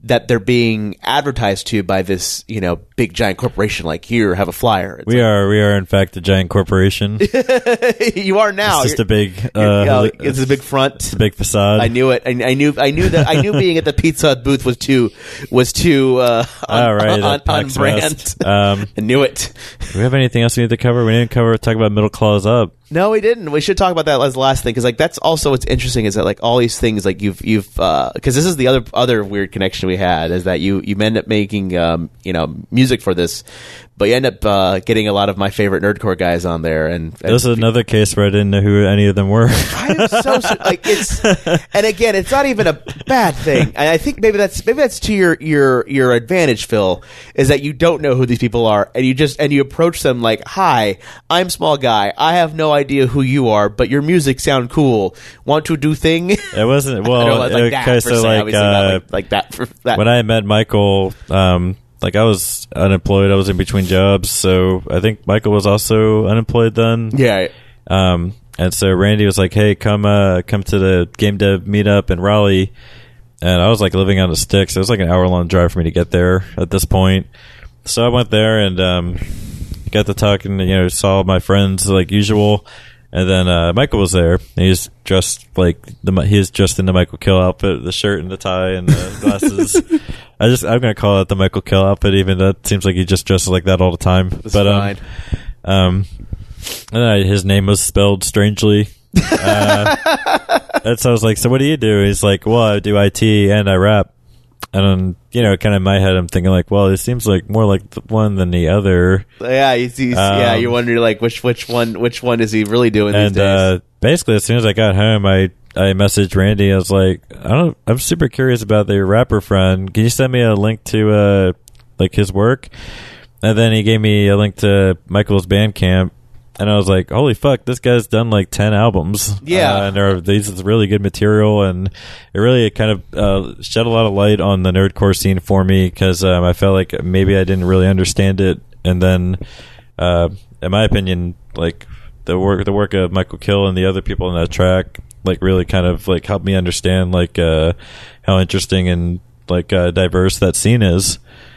that they're being advertised to by this, big giant corporation. Like, here, have a flyer. It's we are in fact a giant corporation. You are now. It's just a big. It's a big front. It's a big facade. I knew it. I knew being at the Pizza Hut booth was too on brand. I knew it. Do we have anything else we need to cover? We didn't talk about Middle Claws Up. No, we didn't. We should talk about that as the last thing, because like that's also what's interesting is that like all these things like you've because this is the other weird connection we had is that you end up making music for this, but you end up getting a lot of my favorite nerdcore guys on there, and this is another case where I didn't know who any of them were. I'm so like it's, and again, it's not even a bad thing. And I think maybe that's to your advantage, Phil, is that you don't know who these people are, and you approach them like, "Hi, I'm Small Guy. I have no idea who you are, but your music sound cool. Want to do thing?" It wasn't like that for that. When I met Michael, like I was unemployed. I was in between jobs, so I think Michael was also unemployed then. Yeah. And so Randy was like, "Hey, come to the game dev meetup in Raleigh." And I was like living on the sticks. It was like an hour-long drive for me to get there at this point. So I went there and got to talking. Saw my friends like usual. And then Michael was there. He's dressed like he's dressed in the Michael Kill outfit, the shirt and the tie and the glasses. I'm gonna call it the Michael Kill outfit, even though it seems like he just dresses like that all the time. That's fine. And his name was spelled strangely. And so I was like, "So what do you do?" He's like, "Well, I do IT and I rap." And then, kind of in my head, I'm thinking like, well, it seems like more like the one than the other. Yeah, you wonder like which one is he really doing these days? Basically, as soon as I got home, I messaged Randy. I was like, I'm super curious about the rapper friend. Can you send me a link to like his work? And then he gave me a link to Michael's Bandcamp. And I was like, holy fuck, this guy's done like 10 albums. Yeah. And this is really good material. And it really kind of shed a lot of light on the nerdcore scene for me because I felt like maybe I didn't really understand it. And then, in my opinion, like the work of Michael Kill and the other people in that track, like really kind of like helped me understand like how interesting and like diverse that scene is.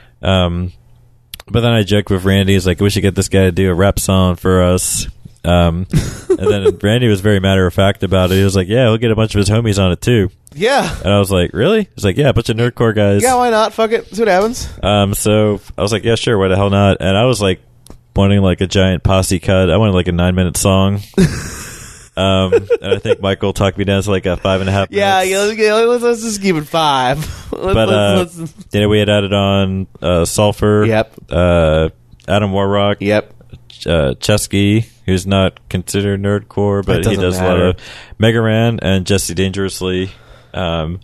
But then I joked with Randy. He's like, we should get this guy to do a rap song for us. And then Randy was very matter of fact about it. He was like, yeah, we'll get a bunch of his homies on it too. Yeah. And I was like, really? He's like, yeah, a bunch of nerdcore guys. Yeah, why not? Fuck it. See what happens. So I was like, yeah, sure. Why the hell not? And I was like wanting like a giant posse cut. I wanted like a 9-minute song. And I think Michael talked me down to like a 5.5 minutes. Yeah, let's just keep it 5. We had added on Sulfur. Yep. Adam Warrock. Yep. Chesky, who's not considered nerdcore, but he does a lot of Mega Ran and Jesse Dangerously. They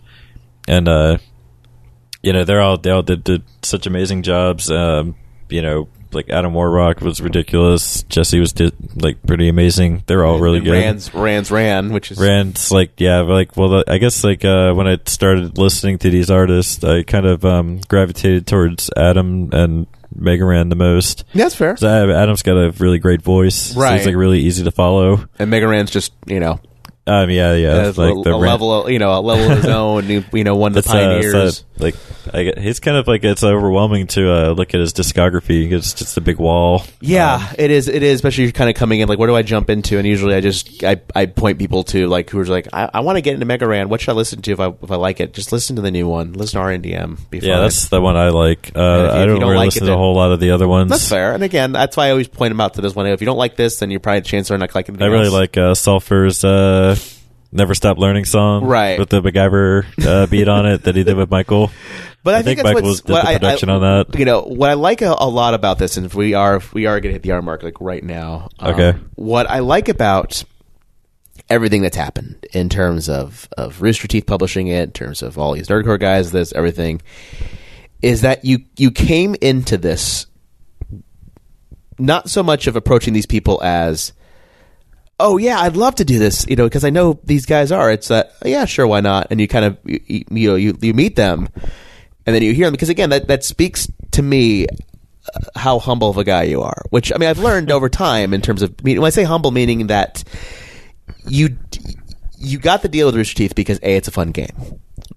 all did such amazing jobs. Like Adam Warrock was ridiculous. Jesse was like pretty amazing. They're all really good. Rand's like, yeah, like, well, I guess like when I started listening to these artists, I kind of gravitated towards Adam and Mega Ran the most. That's fair. Adam's got a really great voice. Right. So he's like really easy to follow. And Mega Ran's just, yeah. Like a level of his own. One of the pioneers. He's kind of like, it's overwhelming to look at his discography. It's just a big wall. Yeah, it is. Especially you're kind of coming in like, where do I jump into? And usually I point people to like who's like, I want to get into Mega Ran. What should I listen to if I like it? Just listen to the new one. Listen to RNDM. Yeah, that's the one I like. I don't really listen to a whole lot of the other ones. That's fair. And again, that's why I always point them out to this one. If you don't like this, then you're probably a chance they're not liking anything I really else. like Sulfur's Never Stop Learning song, right, with the MacGyver beat on it that he did with Michael. But I think Michael did the production on that. What I like a lot about this, and if we are going to hit the hour mark like right now. Okay. What I like about everything that's happened in terms of Rooster Teeth publishing it, in terms of all these nerdcore guys, this everything, is that you came into this not so much of approaching these people as, oh yeah, I'd love to do this, because I know these guys are. It's that, yeah, sure, why not? And you kind of you meet them, and then you hear them, because again, that speaks to me how humble of a guy you are. Which, I mean, I've learned over time in terms of, when I say humble, meaning that you got the deal with Rooster Teeth because A, it's a fun game.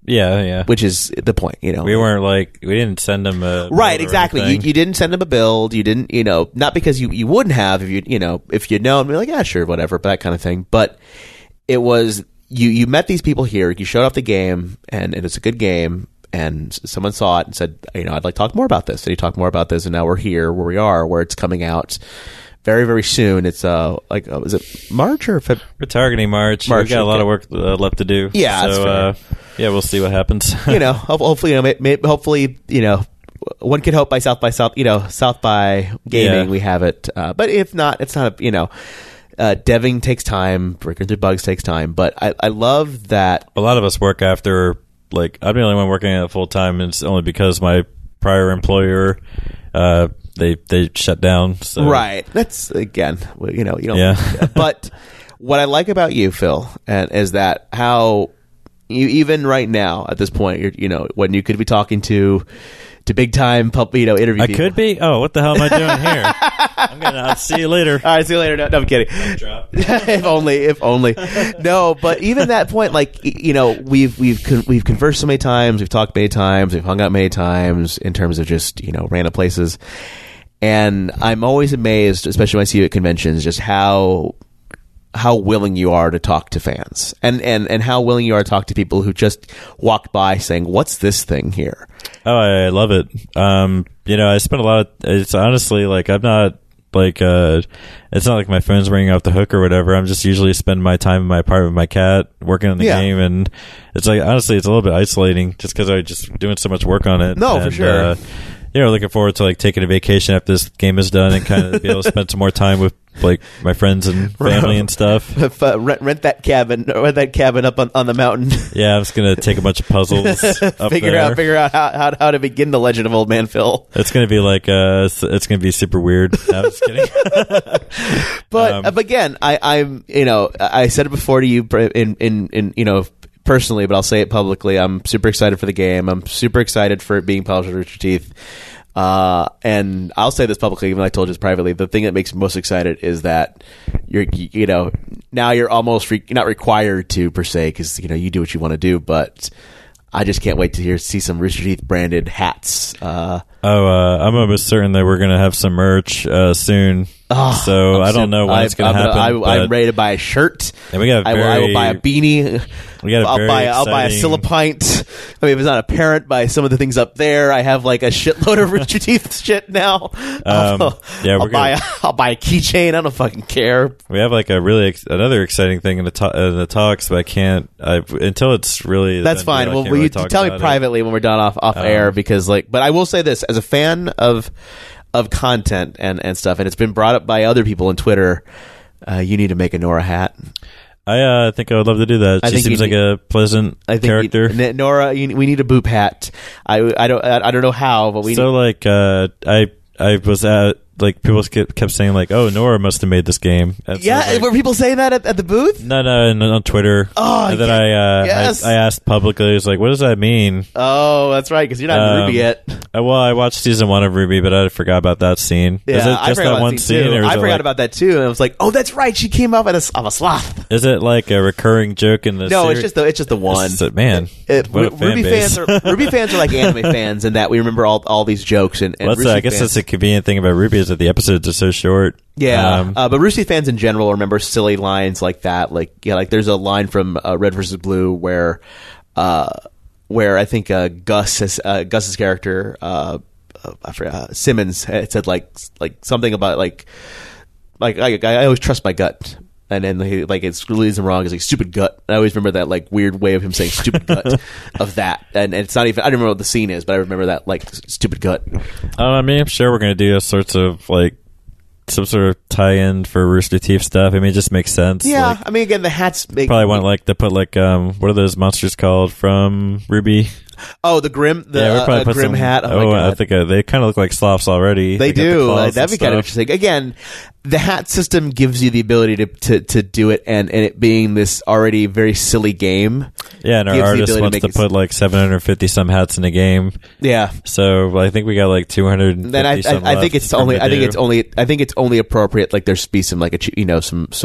Yeah. which is the point. You know, We weren't like we didn't send them a right, note or exactly. You, anything. you didn't send them a build. You didn't, not because you wouldn't have if if you'd known. Be like, yeah, sure, whatever, that kind of thing. But it was you met these people here. You showed off the game, and it's a good game. And someone saw it and said, I'd like to talk more about this. And he talked more about this, and now we're here where we are, where it's coming out very, very soon. It's is it March or February? We're targeting March. We've got a lot of work left to do. Yeah, so that's yeah, we'll see what happens. Hopefully, hopefully, one could hope by South by Gaming we have it. But if not, it's not deving takes time. Breaking through bugs takes time. But I love that. A lot of us work after. Like, I'm the only one working at it full time, and it's only because my prior employer, they shut down. So. Right. That's again, you don't. Yeah. But what I like about you, Phil, and is that how you even right now at this point, when you could be talking to big time interview. I people. could be. Oh, what the hell am I doing here? I'll see you later. All right, see you later. No, I'm kidding. If only. No, but even that point, like we've conversed so many times, we've talked many times, we've hung out many times in terms of just random places, and I'm always amazed, especially when I see you at conventions, just how willing you are to talk to fans, and how willing you are to talk to people who just walked by saying, "What's this thing here?" Oh, I love it. I spent a lot of. It's honestly like I'm not like it's not like my phone's ringing off the hook or whatever. I'm just usually spending my time in my apartment with my cat working on the game, and it's like honestly it's a little bit isolating just because I'm just doing so much work on it. No, for sure. Looking forward to like taking a vacation after this game is done and kind of be able to spend some more time with like my friends and family and stuff. Rent that cabin up on the mountain. Yeah, I'm just gonna take a bunch of puzzles. Up figure out how to begin the Legend of Old Man Phil. It's gonna be like it's gonna be super weird. No, I'm just kidding. But again, I said it before to you in personally, but I'll say it publicly. I'm super excited for the game. I'm super excited for it being published with Rooster Teeth. And I'll say this publicly, even though I told you this privately. The thing that makes me most excited is that now you're almost not required to per se, because you do what you want to do. But I just can't wait to see some Rooster Teeth branded hats. I'm almost certain that we're gonna have some merch soon. So I don't know when it's gonna happen. I'm ready to buy a shirt. And we got I will buy a beanie. I'll buy a Silipint. I mean, if it's not apparent by some of the things up there, I have like a shitload of Rooster Teeth shit now. I'll buy a keychain. I don't fucking care. We have like another exciting thing in the talks, but I can't until it's really. That's fine. Well, you tell me privately when we're done off air, because but I will say this as a fan of content and stuff, and it's been brought up by other people on Twitter. You need to make a Nora hat. I think I would love to do that. She seems like a pleasant character. Nora, we need a boop hat. I don't know how, but we. So need. I was at. Like people kept saying like, "Oh, Nora must have made this game." Were people saying that at the booth? No, on Twitter. Oh, and then I asked publicly. I was like, "What does that mean?" Oh, that's right, because you're not in Ruby yet. Well, I watched season 1 of Ruby, but I forgot about that scene. Yeah, is it just that one scene? I forgot about that too, and I was like, "Oh, that's right. She came up of a sloth." Is it like a recurring joke in the? No, series? it's just the one. Man, Ruby fans are like anime fans, in that we remember all these jokes and. I guess that's a convenient thing about Ruby, is that the episodes are so short. Yeah, but Rooster Teeth fans in general remember silly lines like that. Like there's a line from Red vs. Blue where I think Gus's character I forgot, Simmons had said like something about like I always trust my gut. And then it's really isn't wrong. It's like stupid gut. I always remember that like weird way of him saying stupid gut of that. And it's not even. I don't remember what the scene is, but I remember that like stupid gut. I mean, I'm sure we're gonna do sorts of like some sort of tie-in for Rooster Teeth stuff. I mean, it just makes sense. Yeah, like, I mean, again, the hats probably want like to put like what are those monsters called from Ruby? Oh, the Grim, Grim hat. Oh, I think they kind of look like sloths already. They do. That'd be kind of interesting. Again, the hat system gives you the ability to do it, and it being this already very silly game. Yeah, and our artist wants to put like 750 some hats in a game. Yeah. So I think we got like 250. Then I think it's only appropriate. Like there's be some like some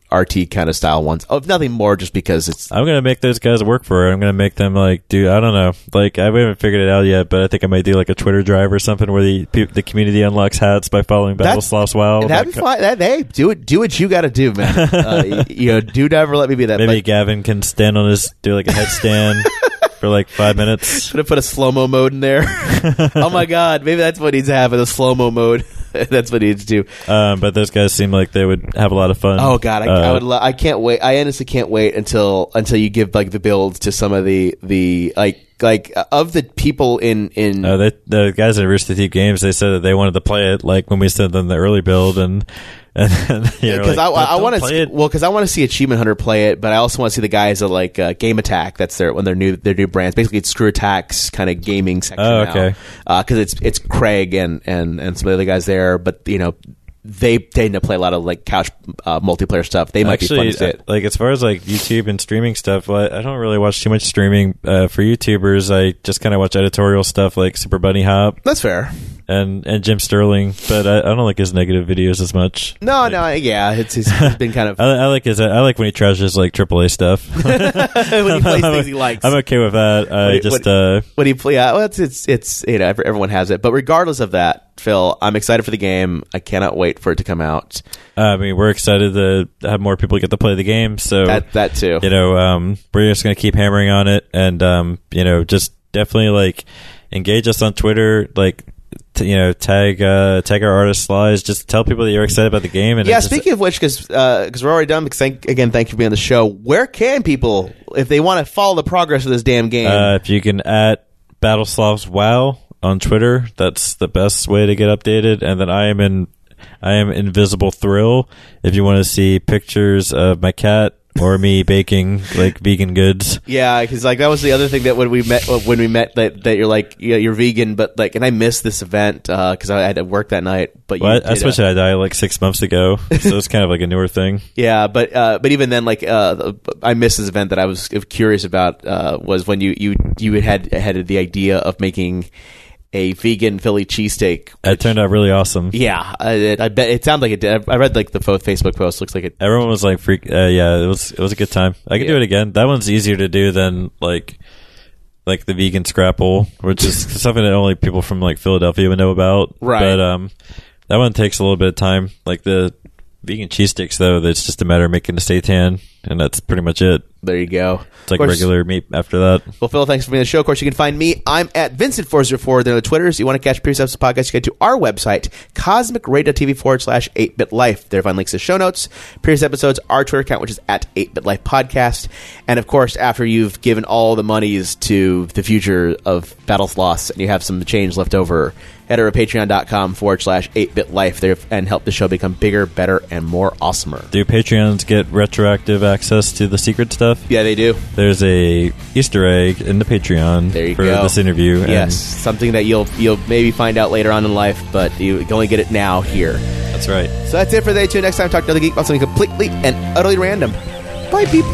RT kind of style ones. Oh, if nothing more, just because it's. I'm gonna make those guys work for it. I'm gonna make them like do. I don't know. Like I haven't figured it out yet, but I think I might do like a Twitter drive or something where the community unlocks hats by following Battlesloth's WoW. That'd be fine. Hey, do what you got to do, man. Do never let me be that. Maybe Gavin can do like a headstand. For like 5 minutes. Should have put a slow-mo mode in there. Oh my god, maybe that's what needs to happen, a slow-mo mode. That's what he needs to do. But those guys seem like they would have a lot of fun. Oh god, I can't wait. I honestly can't wait until you give like the builds to some of the of the people in the guys at Rooster Teeth Games. They said that they wanted to play it like when we sent them the early build and because I want to see Achievement Hunter play it, but I also want to see the guys at like Game Attack. That's their new brands. Basically, it's Screw Attack's kind of gaming section now. Because it's Craig and some of the other guys there, but they tend to play a lot of like couch multiplayer stuff. They might be fun to sit. Like as far as like YouTube and streaming stuff, I don't really watch too much streaming for YouTubers. I just kind of watch editorial stuff like Super Bunny Hop. That's fair. And Jim Sterling, but I don't like his negative videos as much. He's been kind of. I like when he trashes like AAA stuff. When he plays things he likes, I'm okay with that. Everyone has it, but regardless of that, Phil, I'm excited for the game. I cannot wait for it to come out. I mean, we're excited to have more people get to play the game. So that too. We're just going to keep hammering on it, and just definitely like engage us on Twitter, like. Tag our artist Slides. Just tell people that you're excited about the game. And speaking of which, because we're already done. Thank you for being on the show. Where can people, if they want to follow the progress of this damn game? If you can at Battlesloth's WoW on Twitter, that's the best way to get updated. And then I am Invisible Thrill. If you want to see pictures of my cat. Or me baking like vegan goods. Yeah, because like that was the other thing that when we met that you're like you're vegan, but like, and I missed this event because I had to work that night. But I switched to diet like 6 months ago, so it's kind of like a newer thing. Yeah, but even then, like I missed this event that I was curious about was when you had the idea of making a vegan Philly cheesesteak. It turned out really awesome. Yeah, I bet it sounded like it did. I read like the Facebook post. Looks like it. Everyone was like, "Freak!" Yeah, it was a good time. I could do it again. That one's easier to do than like the vegan scrapple, which is something that only people from like Philadelphia would know about. Right. But that one takes a little bit of time. Like the vegan cheese sticks, though, it's just a matter of making a seitan, and that's pretty much it. There you go. It's like regular meat after that. Well, Phil, thanks for being on the show. Of course, you can find me. I'm at Vincent404 there on the Twitters. You want to catch previous episodes of the podcast, you go to our website, cosmicradio.tv/8bitlife. There, find links to show notes, previous episodes, our Twitter account, which is at 8bitlife podcast. And, of course, after you've given all the monies to the future of Battlesloth and you have some change left over, head over to patreon.com/8bitlife there and help the show become bigger, better, and more awesomer. Do Patreons get retroactive access to the secret stuff? Yeah, they do. There's a Easter egg in the Patreon for this interview. Yes, something that you'll maybe find out later on in life, but you can only get it now here. That's right. So that's it for today. Tune next time. Talk to another geek about something completely and utterly random. Bye, people.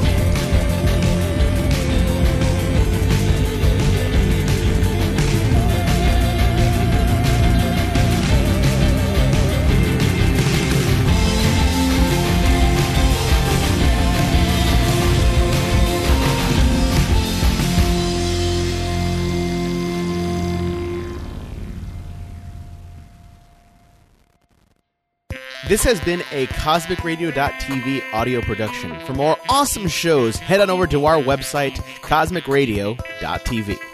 This has been a CosmicRadio.tv audio production. For more awesome shows, head on over to our website, CosmicRadio.tv.